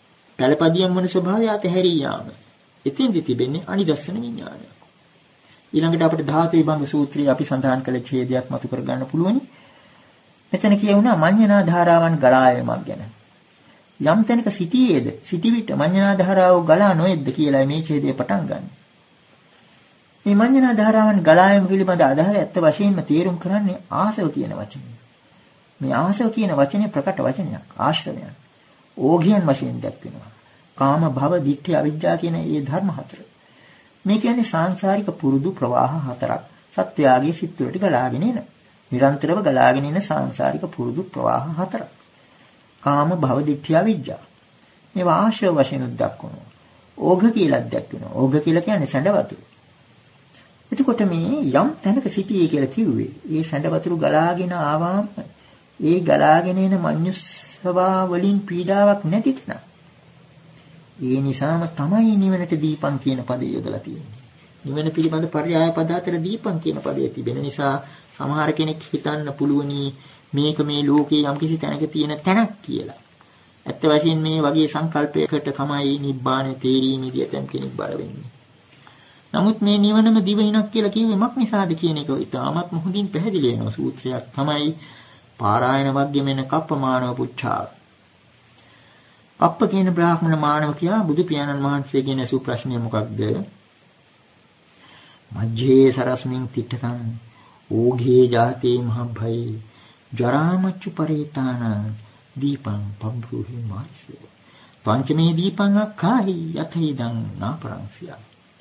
පළපදියම් වන ස්වභාවය අතහැරී යාම. එතෙන්දි තිබෙන්නේ අනිදස්සන විඥානය. ඊළඟට අපිට ධාතු විභංග සූත්‍රයේ අපි සඳහන් කළ ඡේදයක් මතු කර ගන්න පුළුවනි. මෙතන කියවුණා මඤ්ඤණා ධාරාවන් ගලා යාමක් ගැන. යම් තැනක සිටියේද සිටිවිට මඤ්ඤණා ධාරාව ගලා නොයේද කියලා මේ ඡේදය පටන් ගන්න. මේ මඤ්ඤණා ධාරාවන් ගලා යාම පිළිබඳ අදහස ඇත්ත වශයෙන්ම තේරුම් කරන්නේ ආසව කියන වචනේ. මේ ආසව කියන වචනේ ප්‍රකට වචනයක් ආශ්‍රවයක්. ඕඝයන් වශයෙන් දැක්වෙනවා. කාම භව දිට්ඨි අවිජ්ජා කියන මේ ධර්ම හතර. මේ කියන්නේ සාංශාරික පුරුදු ප්‍රවාහ හතරක්. සත්‍යයේ සිත් වලට ගලාගෙන එන. නිරන්තරව ගලාගෙන එන සාංශාරික පුරුදු ප්‍රවාහ හතරක්. කාම භව දිට්ඨි අවිජ්ජා. මේවා ආශ්‍රව වශයෙන් දක්වනවා. ඕඝ කියලා දැක්වෙනවා. ඕඝ කියලා කියන්නේ සැඬ වතුර. එතකොට මේ යම් තැනක සිටියේ කියලා කිව්වේ. ඒ සැඬ වතුර ගලාගෙන ආවාම ඒ ගලාගෙන එන මඤ්ඤුස්සවා වලින් පීඩාවක් නැති කෙනා. ඒ නිසාම තමයි නිවනට දීපං කියන පදේ යොදලා තියෙන්නේ. නිවන පිළිබඳ පర్యాయ පද අතර දීපං කියන පදේ තිබෙන නිසා සමහර කෙනෙක් හිතන්න පුළුවනි මේක මේ ලෝකේ යම්කිසි තැනක තියෙන තැනක් කියලා. ඇත්ත වශයෙන් මේ වගේ සංකල්පයකට තමයි නිබ්බාන තේරීමේදී ඇතම් කෙනෙක් බර වෙන්නේ. නමුත් මේ නිවනම දිවිනක් කියලා කිව්වේ මක් නිසාද කියන එක ඉතාමත් මොහොතින් පැහැදිලි වෙනවා. සූත්‍රයක් තමයි පාරායන වග්ගෙමෙන කප්පමානව පුච්ඡාව. අප්ප කියන බ්‍රාහ්මණ මානවකයා බුදු පියාණන් වහන්සේගෙන් අසු ප්‍රශ්නය මොකක්ද? මජ්ජේ සරස්මින් තිට්ඨතං ඕඝේ ජාතේ මහභයි ජරාමච්චු පරිතාන දීපං පබ්බුහි මාස්ය. පංචමේ දීපං අක්ඛාහි යතයිදං නාපරංසිය.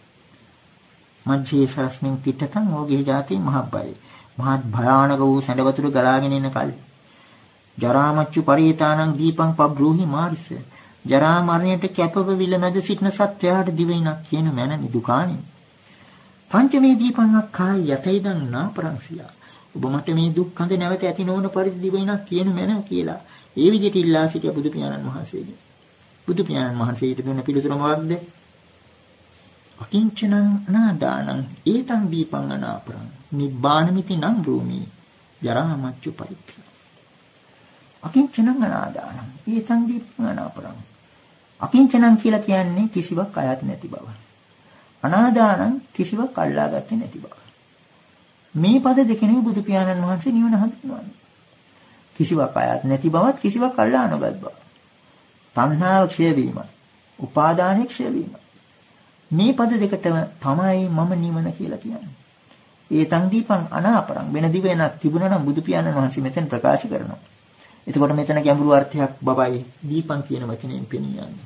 මජ්ජේ සරස්මින් තිට්ඨතං ඕඝේ ජාතේ මහභයි මහත් භයානක වූ සැඬ වතුර ගලාගෙන එන කල් ජරාමච්චු පරිතානං දීපං පබ්බුහි මාස්ය. ජරා මරණයට කැපව විල මැද සිටින සත්‍යයට දිවිනක් කියන මැනනි දුකාණි. පංචමේ දීපං අක්ඛාහි යතයිදං නාපරංසිය. ඔබ මට මේ දුක් කඳ නැවත ඇති නොවන පරිදි දිවිනක් කියන මැන කියලා ඒ විදිහට ඉල්ලා සිටිය බුදු පියාණන් වහන්සේගෙන්. බුදු පියාණන් වහන්සේට දෙන පිළිතුර මොකක්ද? අකිංචනං අනාදානං ඒතං දීපං අනාපරං නිබ්බානමිති නං රූමි ජරාමච්චු පරික්ඛ. අකිංචනං අනාදානං ඒතං දීපං අනාපරං. අකිංචනං කියලා කියන්නේ කිසිවක් අයත් නැති බව. අනාදානං කිසිවක් අල්ලාගත්තේ නැති බව. මේ පද දෙකෙනේ බුදු පියාණන් වහන්සේ නිවන හඳුන්වන්නේ. කිසිවක් අයත් නැති බවත් කිසිවක් අල්ලා නොගත් බව. තණ්හාව ක්ෂය වීම, උපාදානෙ ක්ෂය වීම. මේ පද දෙකටම තමයි මම නිවන කියලා කියන්නේ. ඒ තන් දීපං අනාපරං වෙන දිවෙනක් තිබුණා නම් බුදු පියාණන් වහන්සේ මෙතෙන් ප්‍රකාශ කරනවා. එතකොට මෙතන ගැඹුරු අර්ථයක් බබයි දීපං කියන වචනයෙන් පෙනී යන්නේ.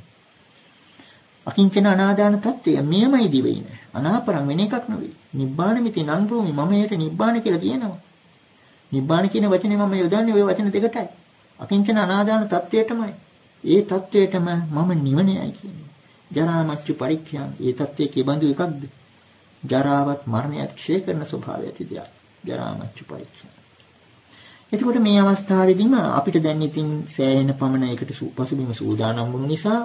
අකිංචන අනාදාන තත්ත්වය මෙයමයි දිවෙයින. අනාපරං වෙන එකක් නෙවෙයි. නිබ්බාන මිති නං රූමි මම ඒට නිබ්බාන කියලා කියනවා. නිබ්බාන කියන වචනේ මම යොදන්නේ ওই වචන දෙකටයි. අකිංචන අනාදාන තත්ත්වයටමයි. ඒ තත්ත්වයටම මම නිවනයි කියන්නේ. ජරා මච්චු පරික්ඛයන් ඒ තත්ත්වයේ කෙබඳු එකක්ද? ජරාවත් මරණයත් ක්ෂය කරන ස්වභාවය ඇති දෙයක්. ජරා මච්චු පරික්ඛය. එතකොට මේ අවස්ථාවේදීම අපිට දැන් ඉතින් සෑහෙන පමණ ඒකට පසුබිම සූදානම් වුණු නිසා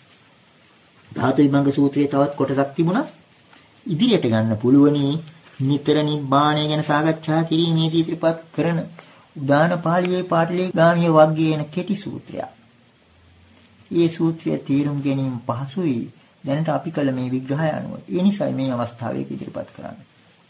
ධාතු විභංග සූත්‍රයේ තවත් කොටසක් තිබුණා. ඉදිරියට ගන්න පුළුවනි නිතර නිබ්බාණය ගැන සාකච්ඡා කිරීමේදී ඉදිරිපත් කරන උදාන පාළියේ පාටලී ගාමිය වර්ගයේන කෙටි සූත්‍රයක්. මේ සූත්‍රය තේරුම් ගැනීම පහසුයි දැනට අපි කළ මේ විග්‍රහය අනුව. ඒ නිසා මේ අවස්ථාවේ ඉදිරිපත් කරන්නේ.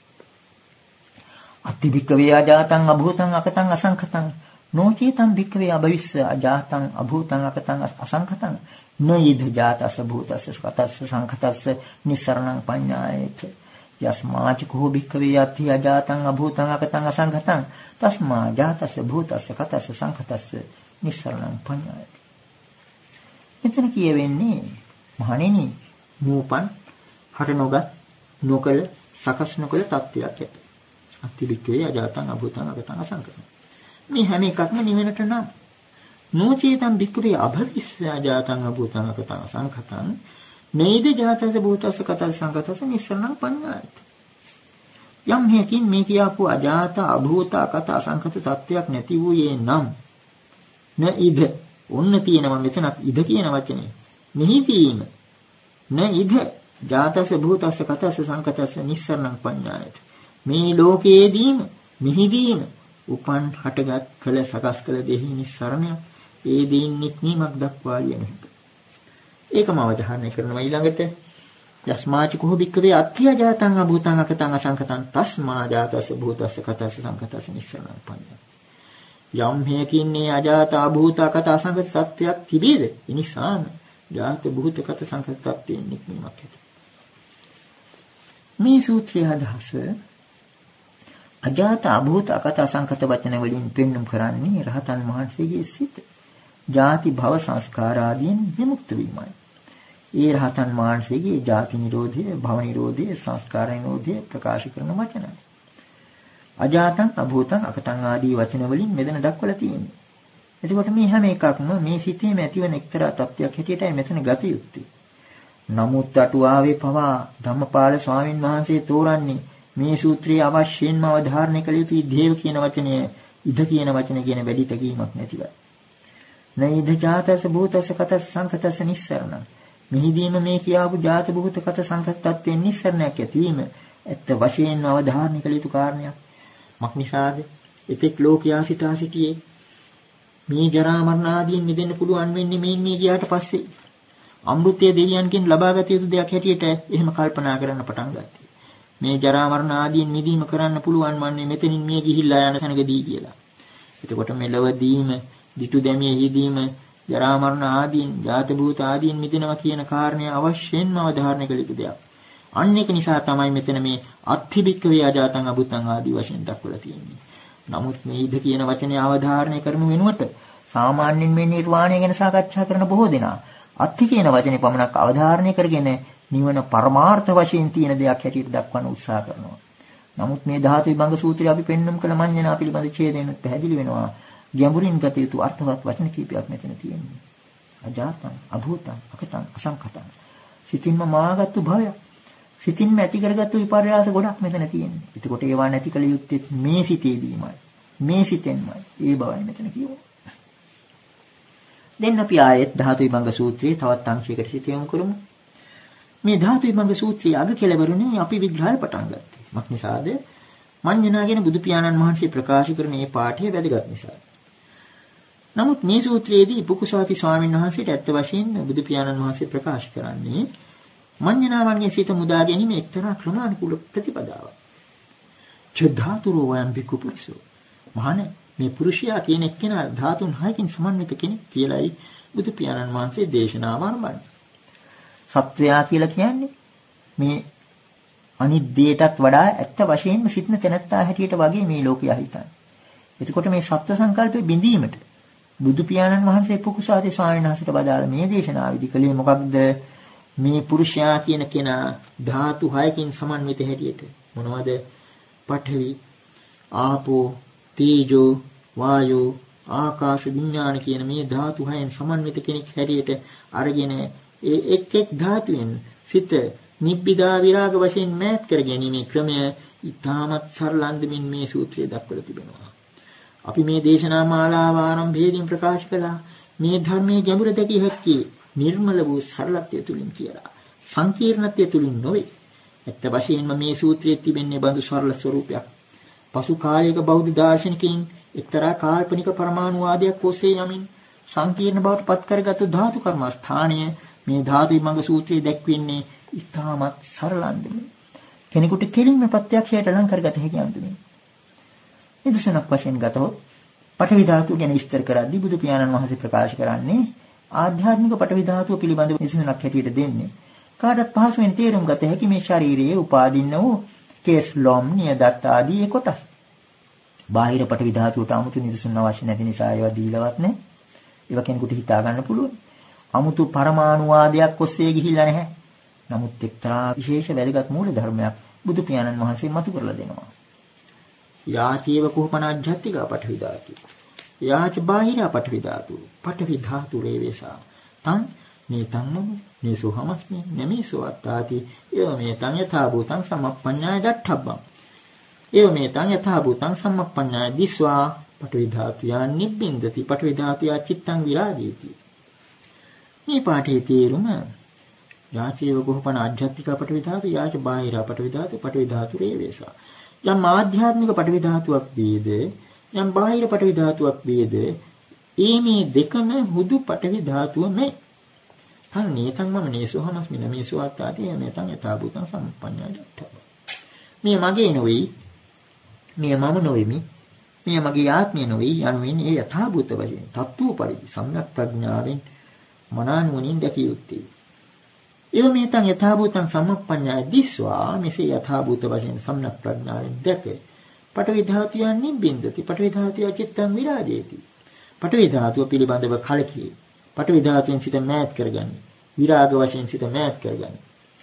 අත්ති භික්ඛවේ අජාතං අභූතං අකතං අසංඛතං නොචේතං භික්ඛවේ අභවිස්ස අජාතං අභූතං අකතං අසංඛතං නයිද ජාතස්ස භූතස්ස ස්කතස්ස සංඛතස්ස නිස්සරණං පඤ්ඤායේත යස්මාච කෝ භික්ඛවේ යත්ති අජාතං අභූතං අකතං අසංඛතං තස්මා ජාතස්ස භූතස්ස කතස්ස සංඛතස්ස නිස්සරණං පඤ්ඤායේත. මෙතන කියවෙන්නේ මහණෙනි නූපන් හට නොගත් නොකල සකස් නොකල තත්ත්වයක් ඇත. අත්ති භික්ඛවේ අජාතං අභූතං අකතං අසංඛතං. මේ හැම එකක්ම නිවෙනට නම් නොචේතං භික්ඛවේ අභවිස්ස අජාතං අභූතං අකතං අසංඛතං නේද ජාතස්ස භූතස්ස කතස්ස සංඛතස්ස නිස්සරණං පඤ්ඤායත. යම් හේකින් මේ කියාපු අජාත අභූත අකත අසංඛත තත්වයක් නැති වූයේ නම් න ඉද ඔන්න තියෙනවා මෙතනත් ඉද කියන වචනේ මෙහිදීම න ඉද ජාතස්ස භූතස්ස කතස්ස සංඛතස්ස නිස්සරණං පඤ්ඤායත. මේ ලෝකයේදීම මෙහිදීම උපන් හටගත් කළ සකස් කළ දෙහි නිස්සරණය ඒ දෙයින් නික්මීමක් දක්වා ලියන එක. ඒකම අවධාරණය කරනවා. ඊළඟට යස්මාච කෝ භික්ඛවේ අත්ථිය ජාතං අභූතං අකතං අසංකතං තස්මා ජාතස්ස භූතස්ස කතස්ස සංකතස්ස නිස්සරණං පඤ්ඤා. යම් හේකින් මේ අජාත අභූත අකත අසංකත සත්‍යයක් තිබේද? එනිසාම ජාත භූත කත සංකත තත්ත්වයෙන් නික්මීමක් ඇති. මේ සූත්‍රයේ අදහස අජාත අභූත අකත අසංකත වචන වලින් පෙන්වුම් කරන්නේ රහතන් වහන්සේගේ සිත. ජාති භව සංස්කාර ආදීන් විමුක්ත වීමයි. ඒ රහතන් වහන්සේගේ ජාති නිරෝධය, භව නිරෝධය, සංස්කාර නිරෝධය ප්‍රකාශ කරන වචනයි. අජාතං අභූතං අකතං ආදී වචන වලින් මෙතන දක්වලා තියෙන්නේ. එතකොට මේ හැම එකක්ම මේ සිතේම ඇතිවන එක්තරා තත්ත්වයක් හැටියටයි මෙතන ගත යුත්තේ. නමුත් අටුවාවේ පවා ධම්මපාල ස්වාමින් වහන්සේ තෝරන්නේ මේ සූත්‍රයේ අවශ්‍යයෙන්ම අවධාරණය කළ යුතු දේව කියන වචනය ඉද කියන වචන කියන වැඩි තැකීමක් නැතිවයි. නයිද ජාතස භූතස කතස් සංකතස නිස්සරණ. මෙහිදීම මේ කියාපු ජාත භූත කත සංකත තත්ත්වයෙන් නිස්සරණයක් ඇතිවීම ඇත්ත වශයෙන්ම අවධාරණය කළ යුතු කාරණයක්. මක්නිසාද එතෙක් ලෝකයා සිතා සිටියේ මේ ජරා මරණ ආදීන් මිදෙන්න පුළුවන් වෙන්නේ මේ මේ ගියාට පස්සේ. අමෘතය දෙවියන්ගෙන් ලබාගත යුතු දෙයක් හැටියට එහෙම කල්පනා කරන්න පටන් ගත්තා. මේ ජරා මරණ ආදීන් මිදීම කරන්න පුළුවන් වන්නේ මෙතනින් මේ ගිහිල්ලා යන තැනකදී කියලා. එතකොට මෙලවදීම දිටු දැමියෙහිදීම ජරා මරණ ආදීන් ජාත භූත ආදීන් මිදෙනවා කියන කාරණය අවශ්‍යයෙන්ම අවධාරණය කළ යුතු දෙයක්. අන්න ඒක නිසා තමයි මෙතන මේ අත්ථිබික්ක වේ අජාතං අභූතං ආදී වශයෙන් දක්වලා තියෙන්නේ. නමුත් මේ ඉද කියන වචනේ අවධාරණය කරනු වෙනුවට සාමාන්‍යයෙන් මේ නිර්වාණය ගැන සාකච්ඡා කරන බොහෝ දෙනා අත්ථි කියන වචනේ පමණක් අවධාරණය කරගෙන නිවන පරමාර්ථ වශයෙන් තියෙන දෙයක් හැටියට දක්වන්න උත්සාහ කරනවා. නමුත් මේ ධාතු විභංග සූත්‍රය අපි පෙන්වුම් කළ මඤ්ඤණා පිළිබඳ ඡේදයෙන් පැහැදිලි වෙනවා. ගැඹුරින් ගත යුතු අර්ථවත් වචන කීපයක් මෙතන තියෙනවා. අජාතං, අභූතං, අකතං, අසංකතං. සිතින්ම මාගත්තු භවය. සිතින්ම ඇති කරගත්තු විපර්යාස ගොඩක් මෙතන තියෙනවා. ඒකට ඒවා නැති කල යුත්තේ මේ සිතේදීමයි. මේ සිතෙන්මයි. ඒ බවයි මෙතන කියවන්නේ. දැන් අපි ආයෙත් ධාතු විභංග සූත්‍රයේ තවත් අංශයකට සිත යොමු කරමු. මේ ධාතු විභංග සූත්‍රයේ අග කෙළවරුනේ අපි විග්‍රහය පටන් ගත්තා. මක්නිසාද මඤ්ඤණා කියන බුදු පියාණන් වහන්සේ ප්‍රකාශ කරන මේ පාඨය වැදගත් නිසා. නමුත් මේ සූත්‍රයේදී පුකුසාති ස්වාමීන් වහන්සේට ඇත්ත වශයෙන්ම බුදු පියාණන් වහන්සේ ප්‍රකාශ කරන්නේ මඤ්ඤණාවන්ගේ සිත මුදා ගැනීම එක්තරා ක්‍රමානුකූල ප්‍රතිපදාවක්. චධාතුරෝ වයන් බිකු පුරුෂෝ. මහානේ මේ පුරුෂයා කියන එක්කෙනා ධාතුන් හයකින් සමන්විත කෙනෙක් කියලායි බුදු පියාණන් වහන්සේ දේශනාව ආරම්භන්නේ. සත්වයා කියලා කියන්නේ මේ අනිත් දෙයටත් වඩා ඇත්ත වශයෙන්ම සිටින තැනැත්තා හැටියට වගේ මේ ලෝකයා හිතන්නේ. එතකොට මේ සත්ව සංකල්පෙ බිඳීමට බුදු පියාණන් වහන්සේ පුකුසාති ස්වාමීන් වහන්සේට බදාළ මේ දේශනාවේදී කලේ මොකක්ද? මේ පුරුෂයා කියන කෙනා ධාතු හයකින් සමන්විත හැටියට මොනවද? පඨවි, ආපෝ, තේජෝ, වායෝ, ආකාශ, විඥාන කියන මේ ධාතු හයෙන් සමන්විත කෙනෙක් හැටියට අරගෙන ඒ එක් එක් ධාතුවෙන් සිත නිබ්බිදා විරාග වශයෙන් මෑත් කර ගැනීමේ ක්‍රමය ඉතාමත් සරල අන්දමින් මේ සූත්‍රයේ දක්වලා තිබෙනවා. අපි මේ දේශනා මාලාව ආරම්භයේදී ප්‍රකාශ කළා මේ ධර්මයේ ගැඹුර දැකිය හැකි නිර්මල වූ සරලත්වය තුලින් කියලා. සංකීර්ණත්වය තුලින් නොවේ. ඇත්ත වශයෙන්ම මේ සූත්‍රයේ තිබෙන්නේ බඳු සරල ස්වરૂපයක්. පසු කාලයක බෞද්ධ දාර්ශනිකයින් එක්තරා කාල්පනික පරමාණුවාදයක් ඔස්සේ යමින් සංකීර්ණ බවට පත් කරගත් ධාතු කර්මස්ථානය මේ ධාතු විභංග සූත්‍රයේ දැක්වෙන්නේ ඉතාමත් සරල අන්දමින්. කෙනෙකුට කෙලින්ම ප්‍රත්‍යක්ෂයට ලං කරගත හැකි අන්දමින්. නිදර්ශනක් වශයෙන් ගතහොත් පඨවි ධාතුව ගැන විස්තර කරද්දී බුදු පියාණන් වහන්සේ ප්‍රකාශ කරන්නේ ආධ්‍යාත්මික පඨවි ධාතුව පිළිබඳව නිදර්ශනක් හැටියට දෙන්නේ. කාටත් පහසුවෙන් තේරුම් ගත හැකි මේ ශාරීරියේ උපාදින්න වූ කේස් ලොම් නියදත් ආදී කොටස්. බාහිර පඨවි ධාතුවට 아무තු නිදර්ශන අවශ්‍ය නැති නිසා ඒවා දීලවත් නැහැ. ඒවා කෙනෙකුට හිතා ගන්න පුළුවන්. 아무තු පරමාණුවාදයක් ඔස්සේ ගිහිල්ලා නැහැ. නමුත් එක්තරා විශේෂ වැදගත් මූල ධර්මයක් බුදු පියාණන් වහන්සේ මතු කරලා දෙනවා. යාචීව කුපනාජ්ජත්තික පඨවි ධාතු. යාච බාහිර පඨවි ධාතු. පඨවි ධාතු රේවේසා. තං මේ තංමම මේසෝ හමස්මි නමේසෝ අත්තාති. ඒව මේ තං යථා භූතං සම්පඤ්ඤාය දට්ඨබ්බං. ඒව මේ තං යථා භූතං සම්පඤ්ඤාය දිස්වා පඨවි ධාතුයා නිබ්බින්දති. පඨවි ධාතුයා චිත්තං විරාජේති. මේ පාඨයේ තේරුම යාචීව කුපන ආධ්‍යාත්මික පඨවි ධාතු යාච බාහිර පඨවි ධාතු පඨවි ධාතු රේවේසා. යම් ආධ්‍යාත්මික පඨවි ධාතුවක් වේද යම් බාහිර පඨවි ධාතුවක් වේද ඒ මේ දෙකම හුදු පඨවි ධාතුව මේ තං නේතං මම නේසෝ හමස්මි නමේසෝ අත්තාති නේතං යථා භූතං සම්පඤ්ඤායත්ත. මේ මගේ නොවේ, මේ මම නොවේමි, මේ මගේ ආත්මය නොවේ යනුවෙන් ඒ යථා භූත වශයෙන් තත්ත්ව පරිදි සම්‍යක් ප්‍රඥාවෙන් මනානුවණින් දැකිය යුත්තේ. ඒව මේතං යථා භූතං සම්පඤ්ඤාය දිස්වා මෙසේ යථා භූත වශයෙන් සම්‍යක් ප්‍රඥාවෙන් දැක පඨවි ධාතුයන් නිබ්බින්දති. පඨවි ධාතුය චිත්තං විරාජේති. පඨවි ධාතුව පිළිබඳව කලකී. පඨවි ධාතුවෙන් සිත මෑත් කරගන්නේ. විරාග වශයෙන් සිත මෑත් කරගන්නේ.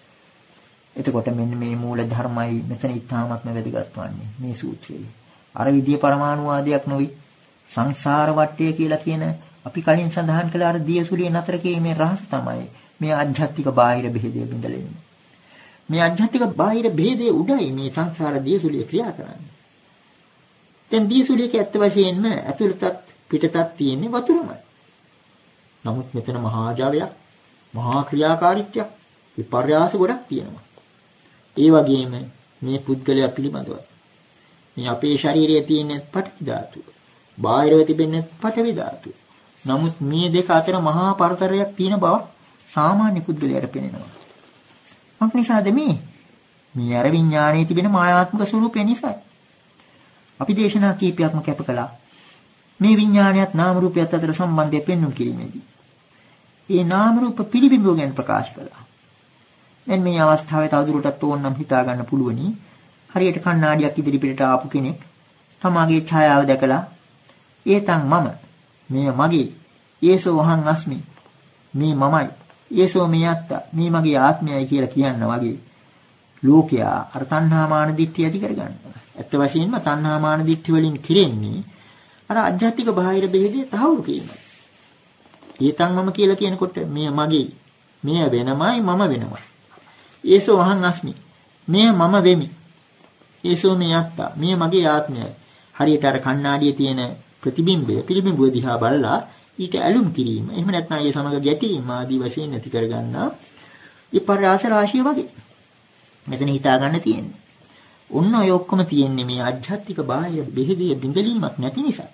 එතකොට මෙන්න මේ මූල ධර්මයි මෙතන ඉතාමත්ම වැදගත් වන්නේ මේ සූත්‍රයේ. අර විදිය පරමාණු වාදයක් නොවි සංසාර වටය කියලා කියන අපි කලින් සඳහන් කළ අර දියසුලිය නතර කිරීමේ රහස තමයි මේ ආධ්‍යාත්මික බාහිර බෙහෙදය බිඳලෙන්නේ. මේ ආධ්‍යාත්මික බාහිර බෙහෙදේ උඩයි මේ සංසාර දියසුලිය ක්‍රියා කරන්නේ. දැන් දියසුලියක ඇත්ත වශයෙන්ම ඇතුළතත් පිටතත් තියෙන්නේ වතුරමයි. නමුත් මෙතන මහා ජවයක්, මහා ක්‍රියාකාරීත්වයක්, විපර්යාස ගොඩක් තියෙනවා. ඒ වගේම මේ පුද්ගලයා පිළිබඳව මේ අපේ ශරීරයේ තියෙන පඨවි ධාතුව, බාහිරව තිබෙන පඨවි ධාතුව. නමුත් මේ දෙක අතර මහා පරතරයක් තියෙන බව සාමාන්‍ය පුද්ගලයාට පේනවා. මොකක් නිසාද මේ? මේ අර විඥානයේ තිබෙන මායාත්මක ස්වરૂපය නිසා. අපි දේශනා කීපයක්ම කැප කළා. මේ විඥානයත් නාම රූපයත් අතර සම්බන්ධය පෙන්වන්න කිරීමේදී. ඒ නාම රූප පිළිබිඹුව ගැන ප්‍රකාශ කළා. දැන් මේ අවස්ථාවේ තවදුරටත් ඕනනම් හිතා ගන්න පුළුවනි. හරියට කණ්ණාඩියක් ඉදිරිපිටට ආපු කෙනෙක් තමාගේ ඡායාව දැකලා ඒතන් මම මේ මගේ ඒසෝ වහන් අස්මි මේ මමයි ඒසෝ මේ අත්තා මේ මගේ ආත්මයයි කියලා කියන්න වගේ ලෝකයා අර තණ්හා මාන දිට්ඨිය ඇති කරගන්නවා. ඇත්ත වශයෙන්ම තණ්හා මාන දිට්ඨි වලින් කිරෙන්නේ අර අධ්‍යාත්මික බාහිර බෙහෙදේ තහවුරු කිරීමයි. ඒතන් මම කියලා කියනකොට මේ මගේ මෙය වෙනමයි මම වෙනමයි. ඒසෝ වහන් අස්මි මෙය මම වෙමි. ඒසෝ මේ අත්තා මේ මගේ ආත්මයයි. හරියට අර කණ්ණාඩියේ තියෙන ප්‍රතිබිම්බය පිළිබිඹුව දිහා බලලා ඊට ඇලුම් කිරීම. එහෙම නැත්නම් ඒ සමග ගැටීම ආදී වශයෙන් නැති කරගන්නා විපර්යාස රාශිය වගේ. මෙතන හිතා ගන්න තියෙන්නේ. ඔන්න ඔය ඔක්කොම තියෙන්නේ මේ ආධ්‍යාත්මික බාහිර බෙහෙදේ බිඳලීමක් නැති නිසා.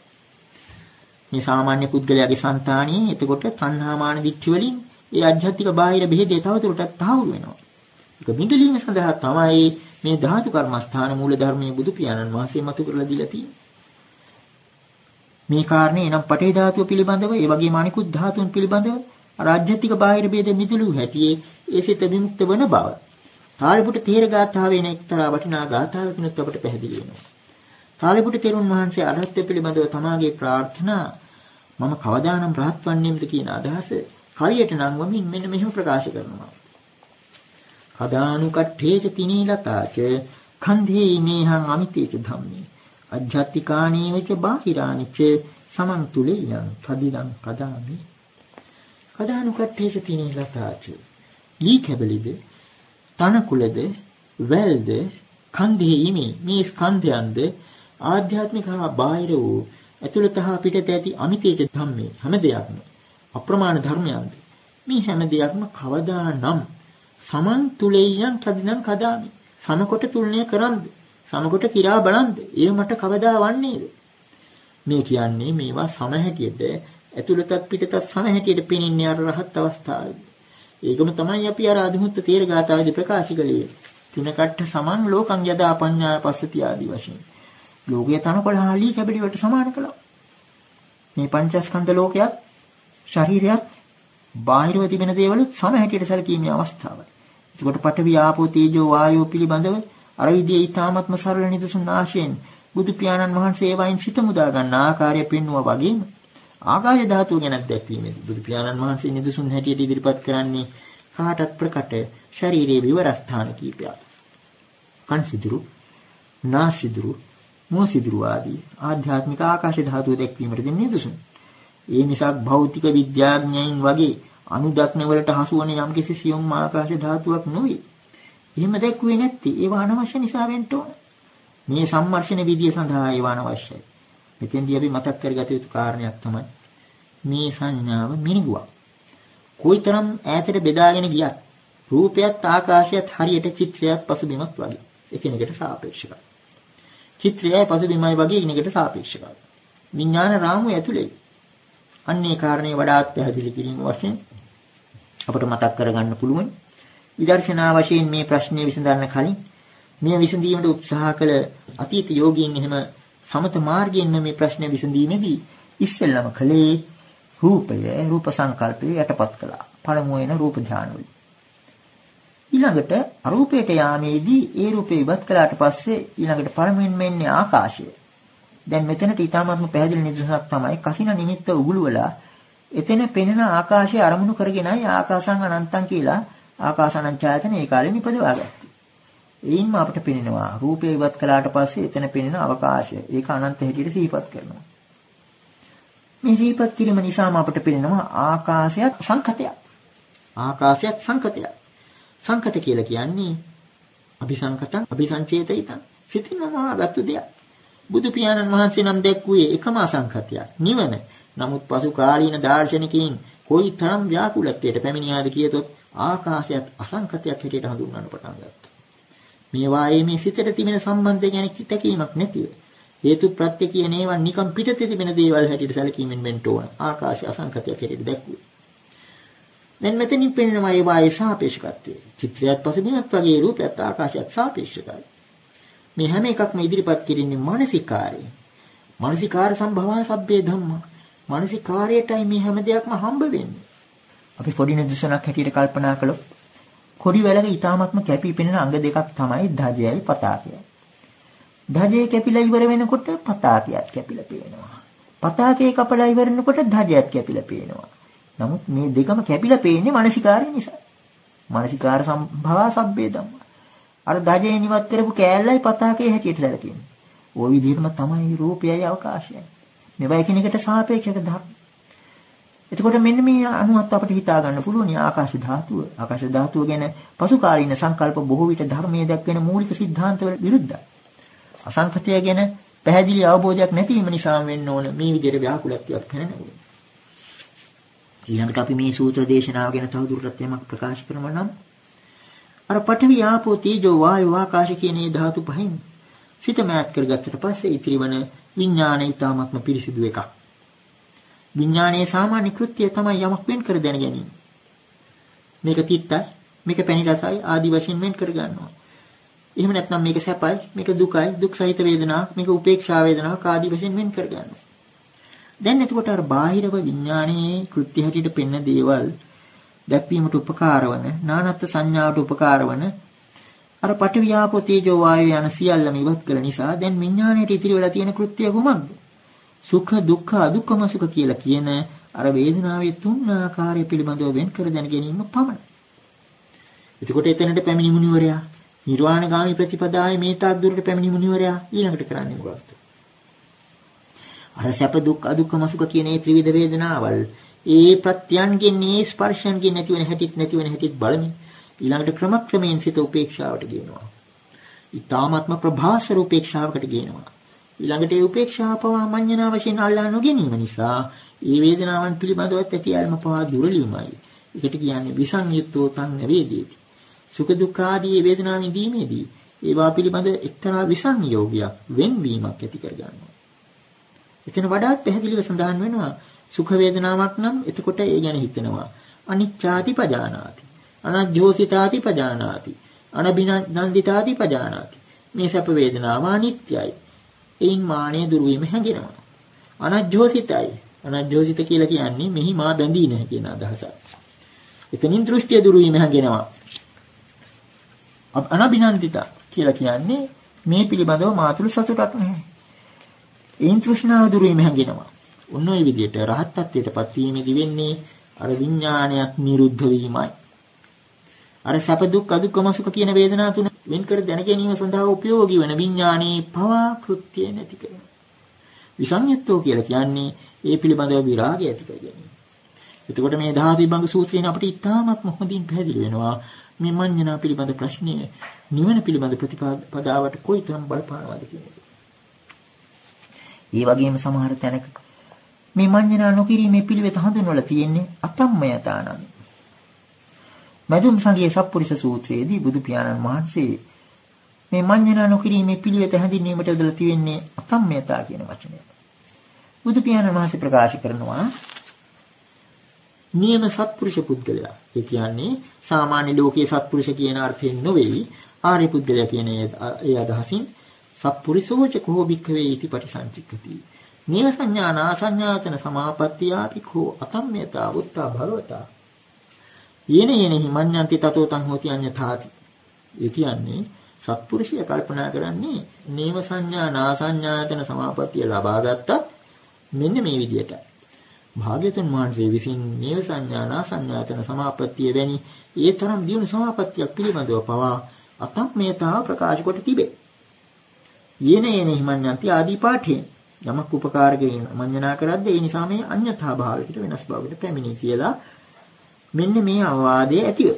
මේ සාමාන්‍ය පුද්ගලයාගේ సంతානියේ එතකොට තණ්හා මාන දිට්ඨි වලින් ඒ ආධ්‍යාත්මික බාහිර බෙහෙදේ තවදුරටත් තහවුරු වෙනවා. ඒක බිඳලීම සඳහා තමයි මේ ධාතු කර්මස්ථාන මූල ධර්මයේ බුදු පියාණන් වහන්සේ මතු කරලා දීලා තියෙන්නේ. මේ කාරණේ එනම් පඨවි ධාතුව පිළිබඳව ඒ වගේම අනිකුත් ධාතුන් පිළිබඳව ආධ්‍යාත්මික බාහිර ભેද මිදුළු හැටියේ ඒ සිත විමුක්ත වන බව. තාලිපුට තේර ගාථාවේ එක්තරා වටිනා ගාථාවකිනුත් අපට පැහැදිලි වෙනවා. තාලිපුට තෙරුන් වහන්සේ අරහත්ත්ව පිළිබඳව තමාගේ ප්‍රාර්ථනා මම කවදානම් රහත් වන්නේම්ද කියන අදහස හරියට නංවමින් මෙන්න මෙහෙම ප්‍රකාශ කරනවා. කදානුකට්ඨේච තිනීලතාච කන්ධේ මේහං අමිතේච ධම්මේ අජ්ජත්තිකානීවච බාහිරානිච සමන්තුලේයං තදිදං කදාමි. කදානුකට්ඨේච තිනීලතාච ලී කැබලිද තනකුලද වැල්ද කන්ධේ ඉමේ මේ ස්කන්ධයන්ද ආධ්‍යාත්මික හා බාහිර වූ ඇතුළත හා පිටත ඇති අමිතේච ධම්මේ හැම දෙයක්ම අප්‍රමාණ ධර්මයන්ද මේ හැම දෙයක්ම කවදානම් සමන් තුලෙයන් තදිනම් කදාමි සමකොට තුලණය කරන්ද සමකොට කිරා බලන්ද ඒ මට කවදා වන්නේද මේ කියන්නේ මේවා සමහැටියද ඇතුළතත් පිටතත් සමහැටියට පෙනින්නේ අර රහත් අවස්ථාවේදී. ඒකම තමයි අපි අර අධිමුත්ත තේර ගාථාවේදී ප්‍රකාශ කළේ. තුනකට සමන් ලෝකං යදා පඤ්ඤාය පස්සති ආදී වශයෙන්. ලෝකයේ තනකොළ හාලී කැබලි වලට සමාන කළා. මේ පංචස්කන්ධ ලෝකයක් ශරීරයක් බාහිරව තිබෙන දේවල් සමහැටියට සැලකීමේ අවස්ථාවයි. ඒකට පඨවි ආපෝ තේජෝ වායෝ පිළිබඳව අර විදිහේ ඊ타ත්ම සරල නිදසුන් ආශයෙන් බුදු පියාණන් වහන්සේ වයින් සිත මුදා ගන්න ආකාරය පෙන්වුවා වගේම ආකාශ ධාතුව ගැන දැක්වීමේදී බුදු පියාණන් වහන්සේ නිදසුන් හැටියට ඉදිරිපත් කරන්නේ කාටත් ප්‍රකට ශරීරයේ විවරස්ථාන කීපයක්. කන් සිදුරු, නාස් සිදුරු, මොහ සිදුරු ආදී ආධ්‍යාත්මික ආකාශ ධාතුව දැක්වීමට දෙන නිදසුන්. ඒ නිසා භෞතික විද්‍යාඥයන් වගේ අනුදක්න වලට හසු වන යම්කිසි සියුම් ආකාශ ධාතුවක් නොවේ. එහෙම දැක්ුවේ නැත්නම් ඒවා අනවශ්‍ය නිසා වෙන්න ඕන. මේ සම්මර්ෂණ විදිය සඳහා ඒවා අනවශ්‍යයි. මෙතෙන්දී අපි මතක් කරගත යුතු කාරණයක් තමයි මේ සංඥාව මිනිගුවක්. කොයිතරම් ඈතට බෙදාගෙන ගියත් රූපයත් ආකාශයත් හරියට චිත්‍රයක් පසුබිමක් වගේ එකිනෙකට සාපේක්ෂයි. චිත්‍රයයි පසුබිමයි වගේ එකිනෙකට සාපේක්ෂයි. විඥාන රාමුව ඇතුලේ අන්නේ කාරණේ වඩාත් පැහැදිලි කිරීම වශයෙන් අපට මතක් කරගන්න පුළුවන්. විදර්ශනා වශයෙන් මේ ප්‍රශ්නය විසඳන්න කලින් මේ විසඳීමට උත්සාහ කළ අතීත යෝගීන් එහෙම සමත මාර්ගයෙන් මේ ප්‍රශ්න විසඳීමේදී ඉස්සෙල්ලම කලේ රූපය රූප සංකල්පය යටපත් කළා. පළමු වෙන රූප ධානවල. ඊළඟට අරූපයට යාමේදී ඒ රූපේ ඉවත් කළාට පස්සේ ඊළඟට පළමුවෙන්ම එන්නේ ආකාශය. දැන් මෙතනට ඊටාත්ම පැහැදිලි නිදසුනක් තමයි කසින නිමිත්ත උගුලවලා එතන පෙනෙන ආකාශය අරමුණු කරගෙනයි ආකාසං අනන්තං කියලා ආකාසානංචායතන ඒ කාලේ නිපදවාගත්තේ. එයින්ම අපිට පෙනෙනවා රූපේ ඉවත් කළාට පස්සේ එතන පෙනෙන අවකාශය. ඒක අනන්ත හැටියට සිහිපත් කරනවා. මේ සිහිපත් කිරීම නිසාම අපිට පෙනෙනවා ආකාශයත් සංකතයක්. ආකාශයත් සංකතයක්. සංකත කියලා කියන්නේ අபிසංකතං අபிසංචේතිතං සිතින්ම ආගත්තු දෙයක්. බුදු පියාණන් වහන්සේ නම් දැක්ුවේ එකම අසංකතයක් නිවන. නමුත් පසු කාලීන දාර්ශනිකයින් කොයි තරම් ව්‍යාකූලත්වයට පැමිණියාද කියතොත් ආකාශයත් අසංකතයක් හැටියට හඳුන්වන්න පටන් ගත්තා. මේ වායේ මේ සිතට තිබෙන සම්බන්ධය ගැන කිතකීමක් නැතිව හේතු ප්‍රත්‍ය කියන ඒවා නිකම් පිටතේ තිබෙන දේවල් හැටියට සැලකීමෙන් වෙන්න ඕන. ආකාශය අසංකතයක් හැටියට දැක්ුවේ. දැන් මෙතනින් පෙනෙනවා ඒ වායේ සාපේක්ෂකත්වය. චිත්‍රයත් පසුබිමත් වගේ රූපයත් ආකාශයත් සාපේක්ෂකයි. මේ හැම එකක්ම ඉදිරිපත් කිරින්නේ මානසිකාරයෙන්. මානසිකාර සම්භවය සබ්බේ ධම්මා. මානසිකාරයටයි මේ හැම දෙයක්ම හම්බ වෙන්නේ. අපි පොඩි නිදසුනක් හැටියට කල්පනා කළොත් කොඩි වැලක ඊටාත්ම කැපී පෙනෙන අංග දෙකක් තමයි ධජයයි පතාකයයි. ධජය කැපිලා ඉවර වෙනකොට පතාකයත් කැපිලා පේනවා. පතාකේ කපලා ඉවර වෙනකොට ධජයත් කැපිලා පේනවා. නමුත් මේ දෙකම කැපිලා පේන්නේ මානසිකාරය නිසා. මානසිකාර සම්භව සබ්බේ ධම්මා. අර ධජයෙන් ඉවත් කරපු කෑල්ලයි පතාකේ හැටියට සැලකෙන්නේ. ওই විදිහටම තමයි රූපයයි අවකාශයයි. මේවා එකිනෙකට සාපේක්ෂක ධර්ම. එතකොට මෙන්න මේ අනුවත් අපිට හිතා ගන්න පුළුවන් ආකාශ ධාතුව. ආකාශ ධාතුව ගැන පසු කාලීන සංකල්ප බොහෝ විට ධර්මයේ දක්වන මූලික સિદ્ધාන්තවල විරුද්ධයි. අසංකතය ගැන පැහැදිලි අවබෝධයක් නැතිවීම නිසා වෙන්න ඕන මේ විදිහට ව්‍යාකූලත්වයක් කරනවා. ඊළඟට අපි මේ සූත්‍ර දේශනාව ගැන තවදුරටත් යමක් ප්‍රකාශ කරනවා නම් අර පඨවි ආපෝ තේජෝ වායෝ ආකාශ කියන මේ ධාතු පහෙන් සිත මෑත් කරගත්තට පස්සේ ඉතිරිවන විඥානය ඊටාත්ම පිරිසිදු එකක්. විඥානයේ සාමාන්‍ය කෘත්‍යය තමයි යමක් වෙන් කර දැන ගැනීම. මේක තිත්තයි, මේක පැණි රසයි ආදි වශයෙන් වෙන් කර ගන්නවා. එහෙම නැත්නම් මේක සැපයි, මේක දුකයි, දුක් සහිත වේදනාවක්, මේක උපේක්ෂා වේදනාවක් ආදි වශයෙන් වෙන් කර ගන්නවා. දැන් එතකොට අර බාහිරව විඥානයේ කෘත්‍ය හැටියට පෙන්න දේවල් දැක්වීමට උපකාර වන, නානත්ත් සංඥාවට උපකාර වන අර පඨවි ආපෝ තේජෝ වායෝ යන සියල්ලම ඉවත් කළ නිසා දැන් විඥාණයට ඉතිරි වෙලා තියෙන කෘත්‍ය කුමක්ද? සුඛ දුක්ඛ අදුක්ඛම සුඛ කියලා කියන අර වේදනාවේ තුන් ආකාරය පිළිබඳව වෙන් කර දැන ගැනීම පමණයි. එතකොට එතනට පැමිණි මුනිවරයා නිර්වාණගාමී ප්‍රතිපදාවේ මේ තාක් දුරට පැමිණි මුනිවරයා ඊළඟට කරන්නේ මොකක්ද? අර සැප දුක් අදුක්ඛම සුඛ කියන මේ ත්‍රිවිධ වේදනාවල් ඒ ප්‍රත්‍යයන්ගෙන් මේ ස්පර්ශයන්ගෙන් නැති වෙන හැටිත් නැති වෙන හැටිත් බලමින් ඊළඟට ක්‍රමක්‍රමයෙන් සිත උපේක්ෂාවට ගේනවා. ඊ타මාත්ම ප්‍රභාසර උපේක්ෂාවකට ගේනවා. ඊළඟට ඒ උපේක්ෂාව පවා මඤ්ඤණා වශයෙන් අල්ලා නොගැනීම නිසා ඒ වේදනාවන් පිළිබඳව ඇති යාල්ම පවා දුරලීමයි. ඒකට කියන්නේ විසංයුක්තෝ තං නවේදීති. සුඛ දුක්ඛ ආදී වේදනා විඳීමේදී ඒවා පිළිබඳ එක්තරා විසංයෝගයක් වෙන්වීමක් ඇති කර ගන්නවා. එතන වඩාත් පැහැදිලිව සඳහන් වෙනවා සුඛ වේදනාවක් නම් එතකොට ඒ ගැන හිතෙනවා. අනිච්ඡාති පජානාති. අනජ්ජෝසිතාති පජානාති. අනබිනන්දිතාති පජානාති. මේ සැප වේදනාව අනිත්‍යයි. එයින් මානෙ දුරු වීම හැඟෙනවා. අනජ්ජෝසිතයි. අනජ්ජෝසිත කියලා කියන්නේ මෙහි මා බැඳී නැහැ කියන අදහසක්. එතනින් දෘෂ්ටිය දුරු වීම හැඟෙනවා. අනබිනන්දිත කියලා කියන්නේ මේ පිළිබඳව මාතුළු සතුටක් නැහැ. එයින් තෘෂ්ණාව දුරු වීම හැඟෙනවා. ඔන්න ඔය විදිහට රහත් ත්වයටපත් වීමේදී වෙන්නේ අර විඥානයක් නිරුද්ධ වීමයි. අර සැප දුක් අදුක්කම සුඛ කියන වේදනා තුන වෙන් කර දැන ගැනීම සඳහා උපයෝගී වන විඥානයේ පවා කෘත්‍ය නැති කරනවා. විසංයුක්තෝ කියලා කියන්නේ ඒ පිළිබඳව විරාගය ඇති කර ගැනීම. එතකොට මේ ධාතු විභංග සූත්‍රයෙන් අපිට ඉතාමත් හොඳින් පැහැදිලි වෙනවා මේ මඤ්ඤණා පිළිබඳ ප්‍රශ්නය නිවන පිළිබඳ ප්‍රතිපදාවට කොයිතරම් බලපානවද කියන එක. ඒ වගේම සමහර තැනක මේ මඤ්ඤණා නොකිරීමේ පිළිවෙත හඳුන්වලා තියෙන්නේ අතම්මයතානං. මදුම් සංගයේ සප්පුරිස සූත්‍රයේදී බුදු පියාණන් වහන්සේ මේ මඤ්ඤණා නොකිරීමේ පිළිවෙත හැඳින්වීමට යොදලා තියෙන්නේ අතම්මයතා කියන වචනය. බුදු පියාණන් වහන්සේ ප්‍රකාශ කරනවා නියම සත්පුරුෂ පුද්ගලයා. ඒ කියන්නේ සාමාන්‍ය ලෝකයේ සත්පුරුෂ කියන අර්ථයෙන් නොවේ ආර්ය පුද්ගලයා කියන ඒ අදහසින් සත්පුරිසෝච කෝ භික්ඛවේ इति පටිසංචික්කති. නිය සංඥා නාසඤ්ඤාතන සමාපත්තියාපි කෝ අතම්මේතා වුත්තා භවතා. යේන යේනහි මඤ්ඤන්ති තතෝ තං හෝති අඤ්ඤතාති. ඒ කියන්නේ සත්පුරුෂය කල්පනා කරන්නේ නේම සංඥා නාසඤ්ඤාතන සමාපත්තිය ලබා ගත්තත් මෙන්න මේ විදියට. භාග්‍යතුන් වහන්සේ විසින් නේම සංඥා නාසඤ්ඤාතන සමාපත්තිය වැනි ඒ තරම් දියුණු සමාපත්තියක් පිළිබඳව පවා අතම්මේතාව ප්‍රකාශ කොට තිබේ. යේන යේනහි මඤ්ඤන්ති ආදී පාඨයෙන් යමක් උපකාරකයෙන් මඤ්ඤණා කරද්දී ඒ නිසා මේ අඤ්ඤතා භාවයකට වෙනස් භාවයකට පැමිණි කියලා මෙන්න මේ අවවාදයේ ඇතිව.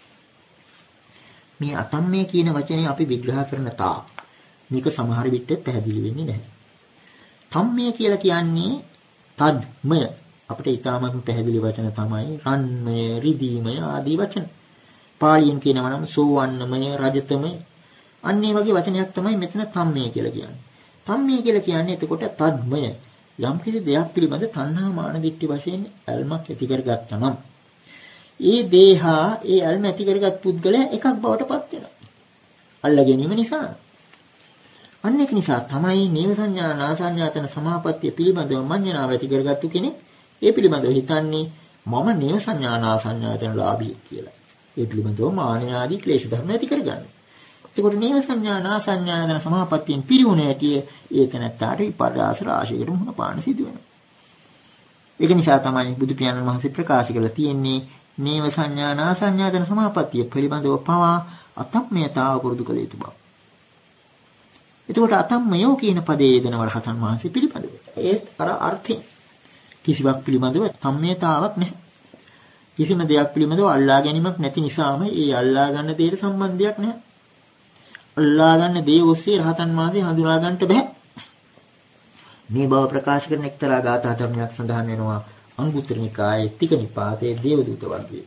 මේ අතම්මේ කියන වචනේ අපි විග්‍රහ කරන තා මේක සමහර විට පැහැදිලි වෙන්නේ නැහැ. තම්මේ කියලා කියන්නේ තද්මය. අපිට ඊටාමත් පැහැදිලි වචන තමයි රන්මය, රිදීමය ආදී වචන. පාලියෙන් කියනවා නම් සෝවන්නමය, රජතමය. අන්න ඒ වගේ වචනයක් තමයි මෙතන තම්මේ කියලා කියන්නේ. තම්මේ කියලා කියන්නේ එතකොට තද්මය. යම් කිසි දෙයක් පිළිබඳ තණ්හා මාන දිට්ඨි වශයෙන් ඇල්මක් ඇති කරගත්තා නම් ඒ දේහා ඒ අල්ම ඇති කරගත් පුද්ගලයා එකක් බවට පත් වෙනවා. අල්ල ගැනීම නිසා. අන්න ඒක නිසා තමයි නේව සංඥා නාසඤ්ඤාතන සමාපත්තිය පිළිබඳව මඤ්ඤණාව ඇති කරගත්තු කෙනෙක් ඒ පිළිබඳව හිතන්නේ මම නේව සංඥා නාසඤ්ඤාතන ලාභී කියලා. ඒ පිළිබඳව මාන ආදී ක්ලේශ ධර්ම ඇති කරගන්නවා. ඒකට නේව සංඥා නාසඤ්ඤාතන සමාපත්තියෙන් පිරිුණ ඇටි ඒක නැත්තාට විපර්යාස රාශියකට මුහුණ පාන සිදු වෙනවා. ඒක නිසා තමයි බුදු පියාණන් වහන්සේ ප්‍රකාශ කරලා තියෙන්නේ නේව සංඥා නාසඤ්ඤාතන සමාපත්තිය පිළිබඳව පවා අතම්මයතාව පුරුදු කළ යුතු බව. එතකොට අතම්මයෝ කියන පදයේ යෙදෙන වරහතන් වහන්සේ පිළිබඳව ඒත් අර අර්ථයෙන් කිසිවක් පිළිබඳව සම්මයතාවක් නැහැ. කිසිම දෙයක් පිළිබඳව අල්ලා ගැනීමක් නැති නිසාම ඒ අල්ලා ගන්න දෙයට සම්බන්ධයක් නැහැ. අල්ලා ගන්න දේ ඔස්සේ රහතන් වහන්සේ හඳුනා ගන්නට බෑ. මේ බව ප්‍රකාශ කරන එක්තරා ගාථා ධර්මයක් සඳහන් වෙනවා අංගුත්තර නිකායේ තික නිපාතයේ දේවදූත වර්ගයේ.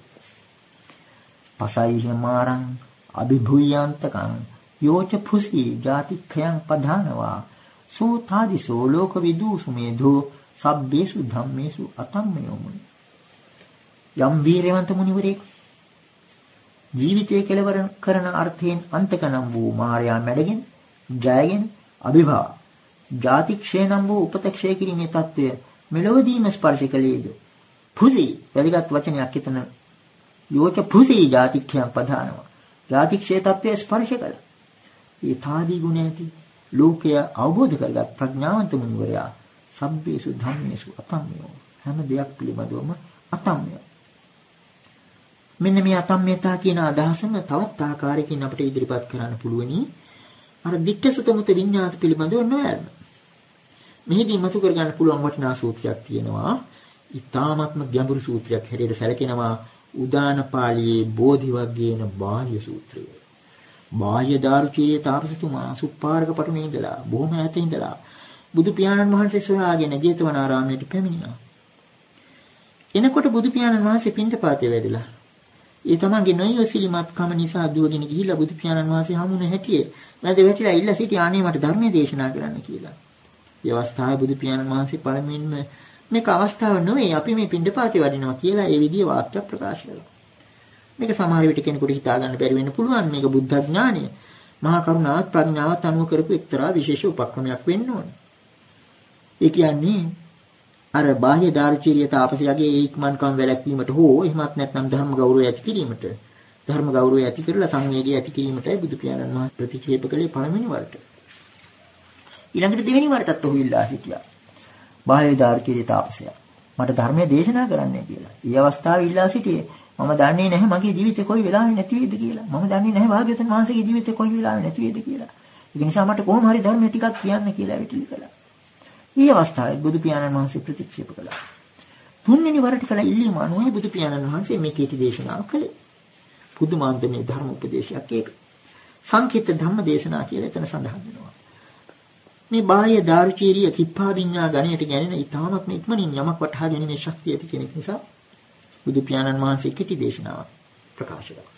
පසයිහ මාරං අභිභූයන්තකං යෝච පුසි ජාතික්ඛයන් පධානවා සෝතාදිසෝ ලෝක විදූසු මේධෝ සබ්බේසු ධම්මේසු අතම්මයෝ මුනි. යම් වීරවන්ත මුනිවරයෙක් ජීවිතයේ කෙලවර කරන අර්ථයෙන් අන්තකනම් වූ මාර්යා මැඩගෙන ජයගෙන අභිභව ජාතික්ෂය නම් වූ උපතක්ෂය කිරීමේ తত্ত্বය මෙලොවදීම ස්පර්ශ කළේද. පුසි වැදගත් වචනයක් එතන යෝච පුසි ජාතික්ඛයන් පධානවා. ජාතික්ෂය తত্ত্বය ස්පර්ශ කළා. ඒ තාදී ගුණ ඇති ලෝකය අවබෝධ කරගත් ප්‍රඥාවන්ත මුනිවරයා සබ්බේසු ධම්මේසු අතම්මයෝ හැම දෙයක් පිළිබඳවම අතම්මය. මෙන්න මේ අතම්මයතා කියන අදහසම තවත් ආකාරයකින් අපිට ඉදිරිපත් කරන්න පුළුවනි. අර දිට්ඨ සුතමුත විඤ්ඤාත පිළිබඳව නොයල්ම. මෙහිදී මතු කර ගන්න පුළුවන් වටිනා සූත්‍රයක් තියෙනවා. ඊ타ත්ම ගැඹුරු සූත්‍රයක් හැටියට සැලකෙනවා උදාන පාළියේ බෝධි වර්ගයේන බාහ්‍ය සූත්‍රය. බාහ්‍ය දාරුචීයේ තාපසතුමා සුප්පාරක පටුනේ ඉඳලා බොහොම ඈත ඉඳලා බුදු පියාණන් වහන්සේ සොයාගෙන ජේතවනාරාමයට පැමිණියා. එනකොට බුදු පියාණන් වහන්සේ පිණ්ඩපාතේ වැඩිලා. ඒ තමන්ගේ නොයොසිලිමත් කම නිසා දුවගෙන ගිහිල්ලා බුදු පියාණන් වහන්සේ හමුුණ හැටියේ නැද වැටිලා ඉල්ල සිටි ආනේ මට ධර්මයේ දේශනා කරන්න කියලා. ඒ අවස්ථාවේ බුදු පියාණන් වහන්සේ පළමුවෙන්ම මේක අවස්ථාව නෙවෙයි අපි මේ පිණ්ඩපාතේ වඩිනවා කියලා ඒ විදිය වාක්‍ය ප්‍රකාශ කළා. මේක සමහර විට කෙනෙකුට හිතා ගන්න බැරි වෙන්න පුළුවන්. මේක බුද්ධ ඥානය. මහා කරුණාවත් ප්‍රඥාවත් අනුව කරපු එක්තරා විශේෂ උපක්‍රමයක් වෙන්න ඕනේ. ඒ කියන්නේ අර බාහ්‍ය දාර්ශනික තාපසයාගේ ඒක්මන්කම් වැළැක්වීමට හෝ එහෙමත් නැත්නම් ධර්ම ගෞරවය ඇති කිරීමට ධර්ම ගෞරවය ඇති කරලා සංවේගය ඇති කිරීමටයි බුදු පියාණන් වහන්සේ ප්‍රතික්ෂේප කළේ පළවෙනි වරට. ඊළඟට දෙවෙනි වරටත් ඔහු ඉල්ලා සිටියා. බාහ්‍ය දාර්ශනික තාපසයා මට ධර්මයේ දේශනා කරන්නයි කියලා. ඊ අවස්ථාවේ ඉල්ලා සිටියේ මම දන්නේ නැහැ මගේ ජීවිතේ කොයි වෙලාවෙ නැති වෙයිද කියලා. මම දන්නේ නැහැ භාග්‍යවතුන් වහන්සේගේ ජීවිතේ කොයි වෙලාවෙ නැති වෙයිද කියලා. ඒක නිසා මට කොහොම හරි ධර්මයේ ටිකක් කියන්න කියලා විටිලි කළා. ඊ අවස්ථාවේ බුදු පියාණන් වහන්සේ ප්‍රතික්ෂේප කළා. තුන්වෙනි වරට කළ ඉල්ලීම අනුව බුදු පියාණන් වහන්සේ මේ කීටි දේශනාව කළේ. පුදුමාන්තමේ ධර්ම උපදේශයක් ඒක. සංකීර්ත ධම්ම දේශනා කියලා එතන සඳහන් වෙනවා. මේ බාහ්‍ය දාරුචීරිය කිප්පා විඤ්ඤා ගණයට ගැනෙන ඊටමත් ඉක්මනින් යමක් වටහා ගැනීමේ ශක්තිය ඇති කෙනෙක් නිසා බුදු පියාණන් වහන්සේ කීටි දේශනාවක් ප්‍රකාශ කළා.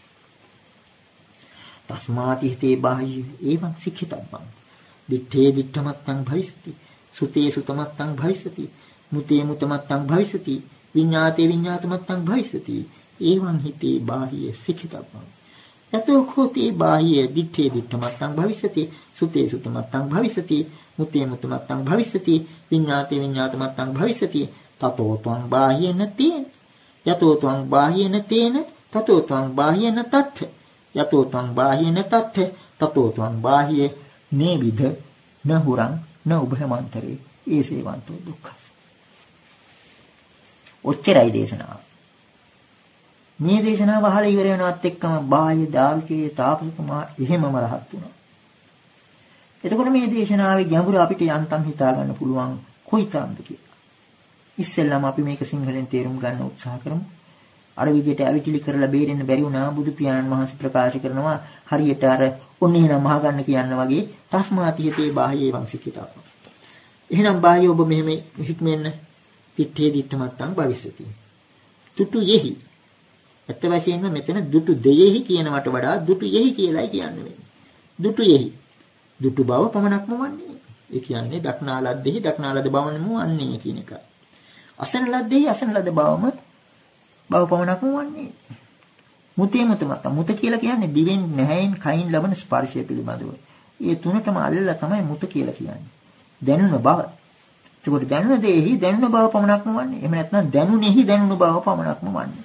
තස්මාති හිතේ බාහ්‍ය ඒවං සික්ඛිතබ්බං දිත්තේ දිත්තමත්තං භවිස්සති සුතේ සුතමත්තං භවිස්සති මුතේ මුතමත්තං භවිස්සති විඤ්ඤාතේ විඤ්ඤාතමත්තං භවිස්සති එවං හිතේ බාහිය සික්ඛිතබ්බං යතෝ කෝතේ බාහිය දිත්තේ දිත්තමත්තං භවිස්සති සුතේ සුතමත්තං භවිස්සති මුතේ මුතමත්තං භවිස්සති විඤ්ඤාතේ විඤ්ඤාතමත්තං භවිස්සති තතෝ ත්වං බාහියන තේන යතෝ ත්වං බාහියන තේන තතෝ ත්වං බාහියන තත්ථ යතෝ ත්වං බාහියන තත්ථ තතෝ ත්වං බාහිය නේවිද නහුරං න උභයමන්තරේ ඒසේවන්තෝ දුක්ඛ. ඔච්චරයි දේශනාව. මේ දේශනාව අහලා ඉවර වෙනවත් එක්කම බාහ්‍ය දාර්ශනික තාපසතුමා එහෙමම රහත් වුණා. එතකොට මේ දේශනාවේ ගැඹුර අපිට යන්තම් හිතා ගන්න පුළුවන් කොයිතරම්ද කියලා. ඉස්සෙල්ලාම අපි මේක සිංහලෙන් තේරුම් ගන්න උත්සාහ කරමු. අර විදිහට අවිචිලි කරලා බේරෙන්න බැරි වුණා බුදු පියාණන් වහන්සේ ප්‍රකාශ කරනවා හරියට අර ඔන්නේ නම් මහ ගන්න කියන වගේ තස්මාතියතේ බාහ්‍යේ වංශිකිතාව. එහෙනම් බාහ්‍ය ඔබ මෙහෙම හික්මෙන්න පිටේ දිට්ඨමත්තං භවිස්සති. තුතු යෙහි. ඇත්ත වශයෙන්ම මෙතන දුටු දෙයෙහි කියනවට වඩා දුටු යෙහි කියලායි කියන්නේ වෙන්නේ. දුටු යෙහි. දුටු බව පමණක්ම වන්නේ. ඒ කියන්නේ දක්නා ලද්දෙහි දක්නා ලද බවම වන්නේ කියන එක. අසන ලද්දෙහි අසන ලද බවම බව පමණක්ම වන්නේ. මුතේ මුතමත මුත කියලා කියන්නේ දිවෙන් නැහැයින් කයින් ලබන ස්පර්ශය පිළිබඳව. ඒ තුනටම අල්ලලා තමයි මුත කියලා කියන්නේ. දැනුන බව. ඒකට දැනුන දෙෙහි දැනුන බව පමණක්ම වන්නේ. එහෙම නැත්නම් දැනුනේහි දැනුන බව පමණක්ම වන්නේ.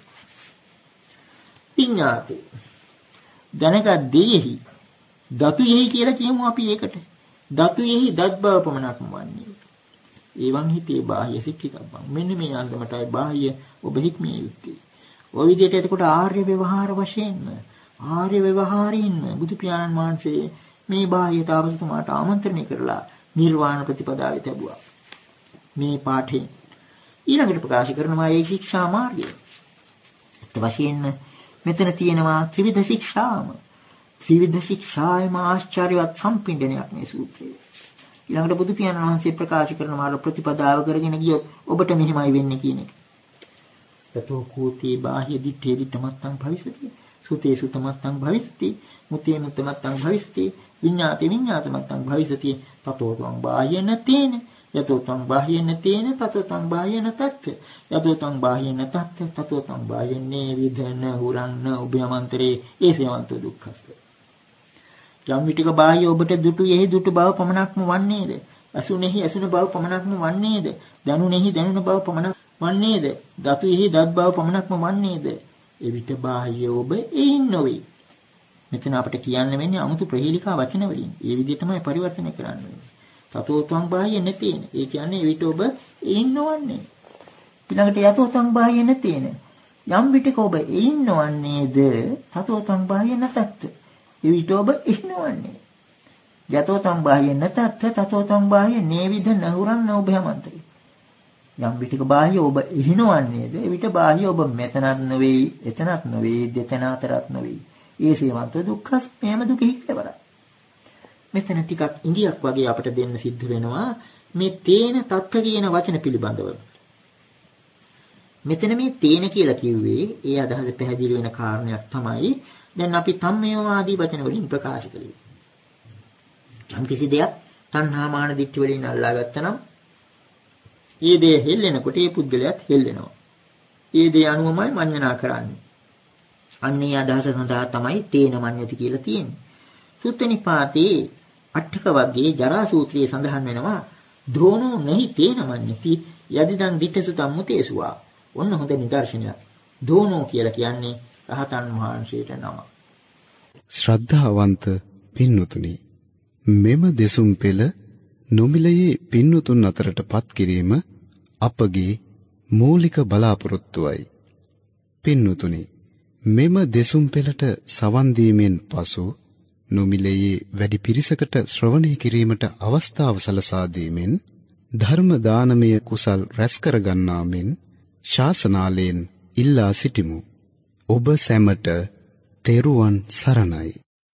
විඤ්ඤාතේ දැනගත් දෙෙහි දතුයෙහි කියලා කියමු අපි ඒකට. දතුයෙහි දත් බව පමණක්ම වන්නේ. ඒවන් හිතේ බාහ්‍ය සික්ඛිතබ්බං. මෙන්න මේ අන්දමටයි බාහ්‍ය ඔබ හික්මිය යුත්තේ. ඔය විදිහට එතකොට ආර්ය ව්‍යවහාර වශයෙන්ම ආර්ය ව්‍යවහාරින්ම බුදු පියාණන් වහන්සේ මේ බාහ්‍ය තාපසතුමාට ආමන්ත්‍රණය කරලා නිර්වාණ ප්‍රතිපදාවේ තිබුවා. මේ පාඨේ ඊළඟට ප්‍රකාශ කරනවා ඒ ශික්ෂා මාර්ගය. ඒත් වශයෙන්ම මෙතන තියෙනවා ත්‍රිවිධ ශික්ෂාම. ත්‍රිවිධ ශික්ෂායම ආශ්චර්යවත් සම්පින්ඩනයක් මේ සූත්‍රයේ. ඊළඟට බුදු පියාණන් වහන්සේ ප්‍රකාශ කරන මාර්ග ප්‍රතිපදාව කරගෙන ගියොත් ඔබට මෙහිමයි වෙන්නේ කියන එක. තතෝ කෝති බාහ්‍ය දිත්තේ දිත්තමත්තං භවිස්සති සුතේ සුතමත්තං භවිස්සති මුතේ මුතමත්තං භවිස්සති විඤ්ඤාතේ විඤ්ඤාතමත්තං භවිස්සති තතෝ ත්වං බාහ්‍යන තේන යතෝ ත්වං බාහ්‍යන තේන තතෝ ත්වං බාහ්‍යන තත්ථ යතෝ ත්වං බාහ්‍යන තත්ථ තතෝ ත්වං බාහ්‍යනේ විධන හුරන්න උභයමන්තරේ ඒසේවන්තෝ දුක්ඛස්ස. යම් විටක බාහ්‍ය ඔබට දුටු යෙහි දුටු බව පමණක්ම වන්නේද? අසුනේහි අසුන බව පමණක්ම වන්නේද? දනුනේහි දනුන බව පමණක් වන්නේද? දතුෙහි දත් බව පමණක්ම වන්නේද? එවිට බාහ්‍ය ඔබ එයින් නොවේ. මෙතන අපිට කියන්න වෙන්නේ 아무තු ප්‍රහේලිකා වචන වලින්. ඒ විදිහටමයි පරිවර්තනය කරන්න වෙන්නේ. තතෝත්වං බාහ්‍ය නැතේන. ඒ කියන්නේ එවිට ඔබ එයින් නොවන්නේ. ඊළඟට යතෝත්වං බාහ්‍ය නැතේන. යම් විටක ඔබ එයින් නොවන්නේද? තතෝත්වං බාහ්‍ය නැතත්. එවිට ඔබ ඉක්නවන්නේ. යතෝ තං බාහ්‍ය නැතත් තතෝ තං බාහ්‍ය නේවිද නහුරන් නෝභයමන්තයි. යම් විටක බාහ්‍ය ඔබ ඉහිනවන්නේද? එවිට බාහ්‍ය ඔබ මෙතනත් නොවේ, එතනත් නොවේ, දෙතන අතරත් නොවේ. ඒ සේවන්ත දුක්ඛස් මේම දුකෙහි කෙලවරයි. මෙතන ටිකක් ඉඟියක් වගේ අපිට දෙන්න සිද්ධ වෙනවා මේ තේන තත්ත්ව කියන වචන පිළිබඳව. මෙතන මේ තේන කියලා කිව්වේ ඒ අදහස පැහැදිලි වෙන කාරණයක් තමයි දැන් අපි තම්මේවාදී වචන වලින් ප්‍රකාශ කළේ. යම් කිසි දෙයක් තණ්හා මාන දිට්ඨි වලින් අල්ලා ගත්තනම් ඒ දේ හෙල්ලෙනකොට ඒ පුද්ගලයාත් හෙල්ලෙනවා. ඒ දේ අනුවමයි මඤ්ඤණා කරන්නේ. අන්නේ අදහස සඳහා තමයි තේන මඤ්ඤති කියලා තියෙන්නේ. සුත්තනිපාතේ අට්ඨක වර්ගයේ ජරා සූත්‍රයේ සඳහන් වෙනවා ධෝනෝ නැහි තේන මඤ්ඤති යදිදං දිට්ඨසුතම් මුතේසුවා. ඔන්න හොඳ නිදර්ශනයක්. ධෝනෝ කියලා කියන්නේ රහතන් වහන්සේට නම. ශ්‍රද්ධාවන්ත පින්වතුනි, මෙම දෙසුම් පෙළ නොමිලයේ පින්වතුන් අතරටපත් කිරීම අපගේ මූලික බලාපොරොත්තුවයි. පින්වතුනි, මෙම දෙසුම් පෙළට සවන් දීමෙන් පසු නොමිලයේ වැඩි පිරිසකට ශ්‍රවණය කිරීමට අවස්ථාව සලසා දීමෙන් ධර්ම දානමය කුසල් රැස් කර ගන්නා මෙන් ශාසනාලයෙන් ඉල්ලා සිටිමු. ඔබ සැමට තෙරුවන් සරණයි.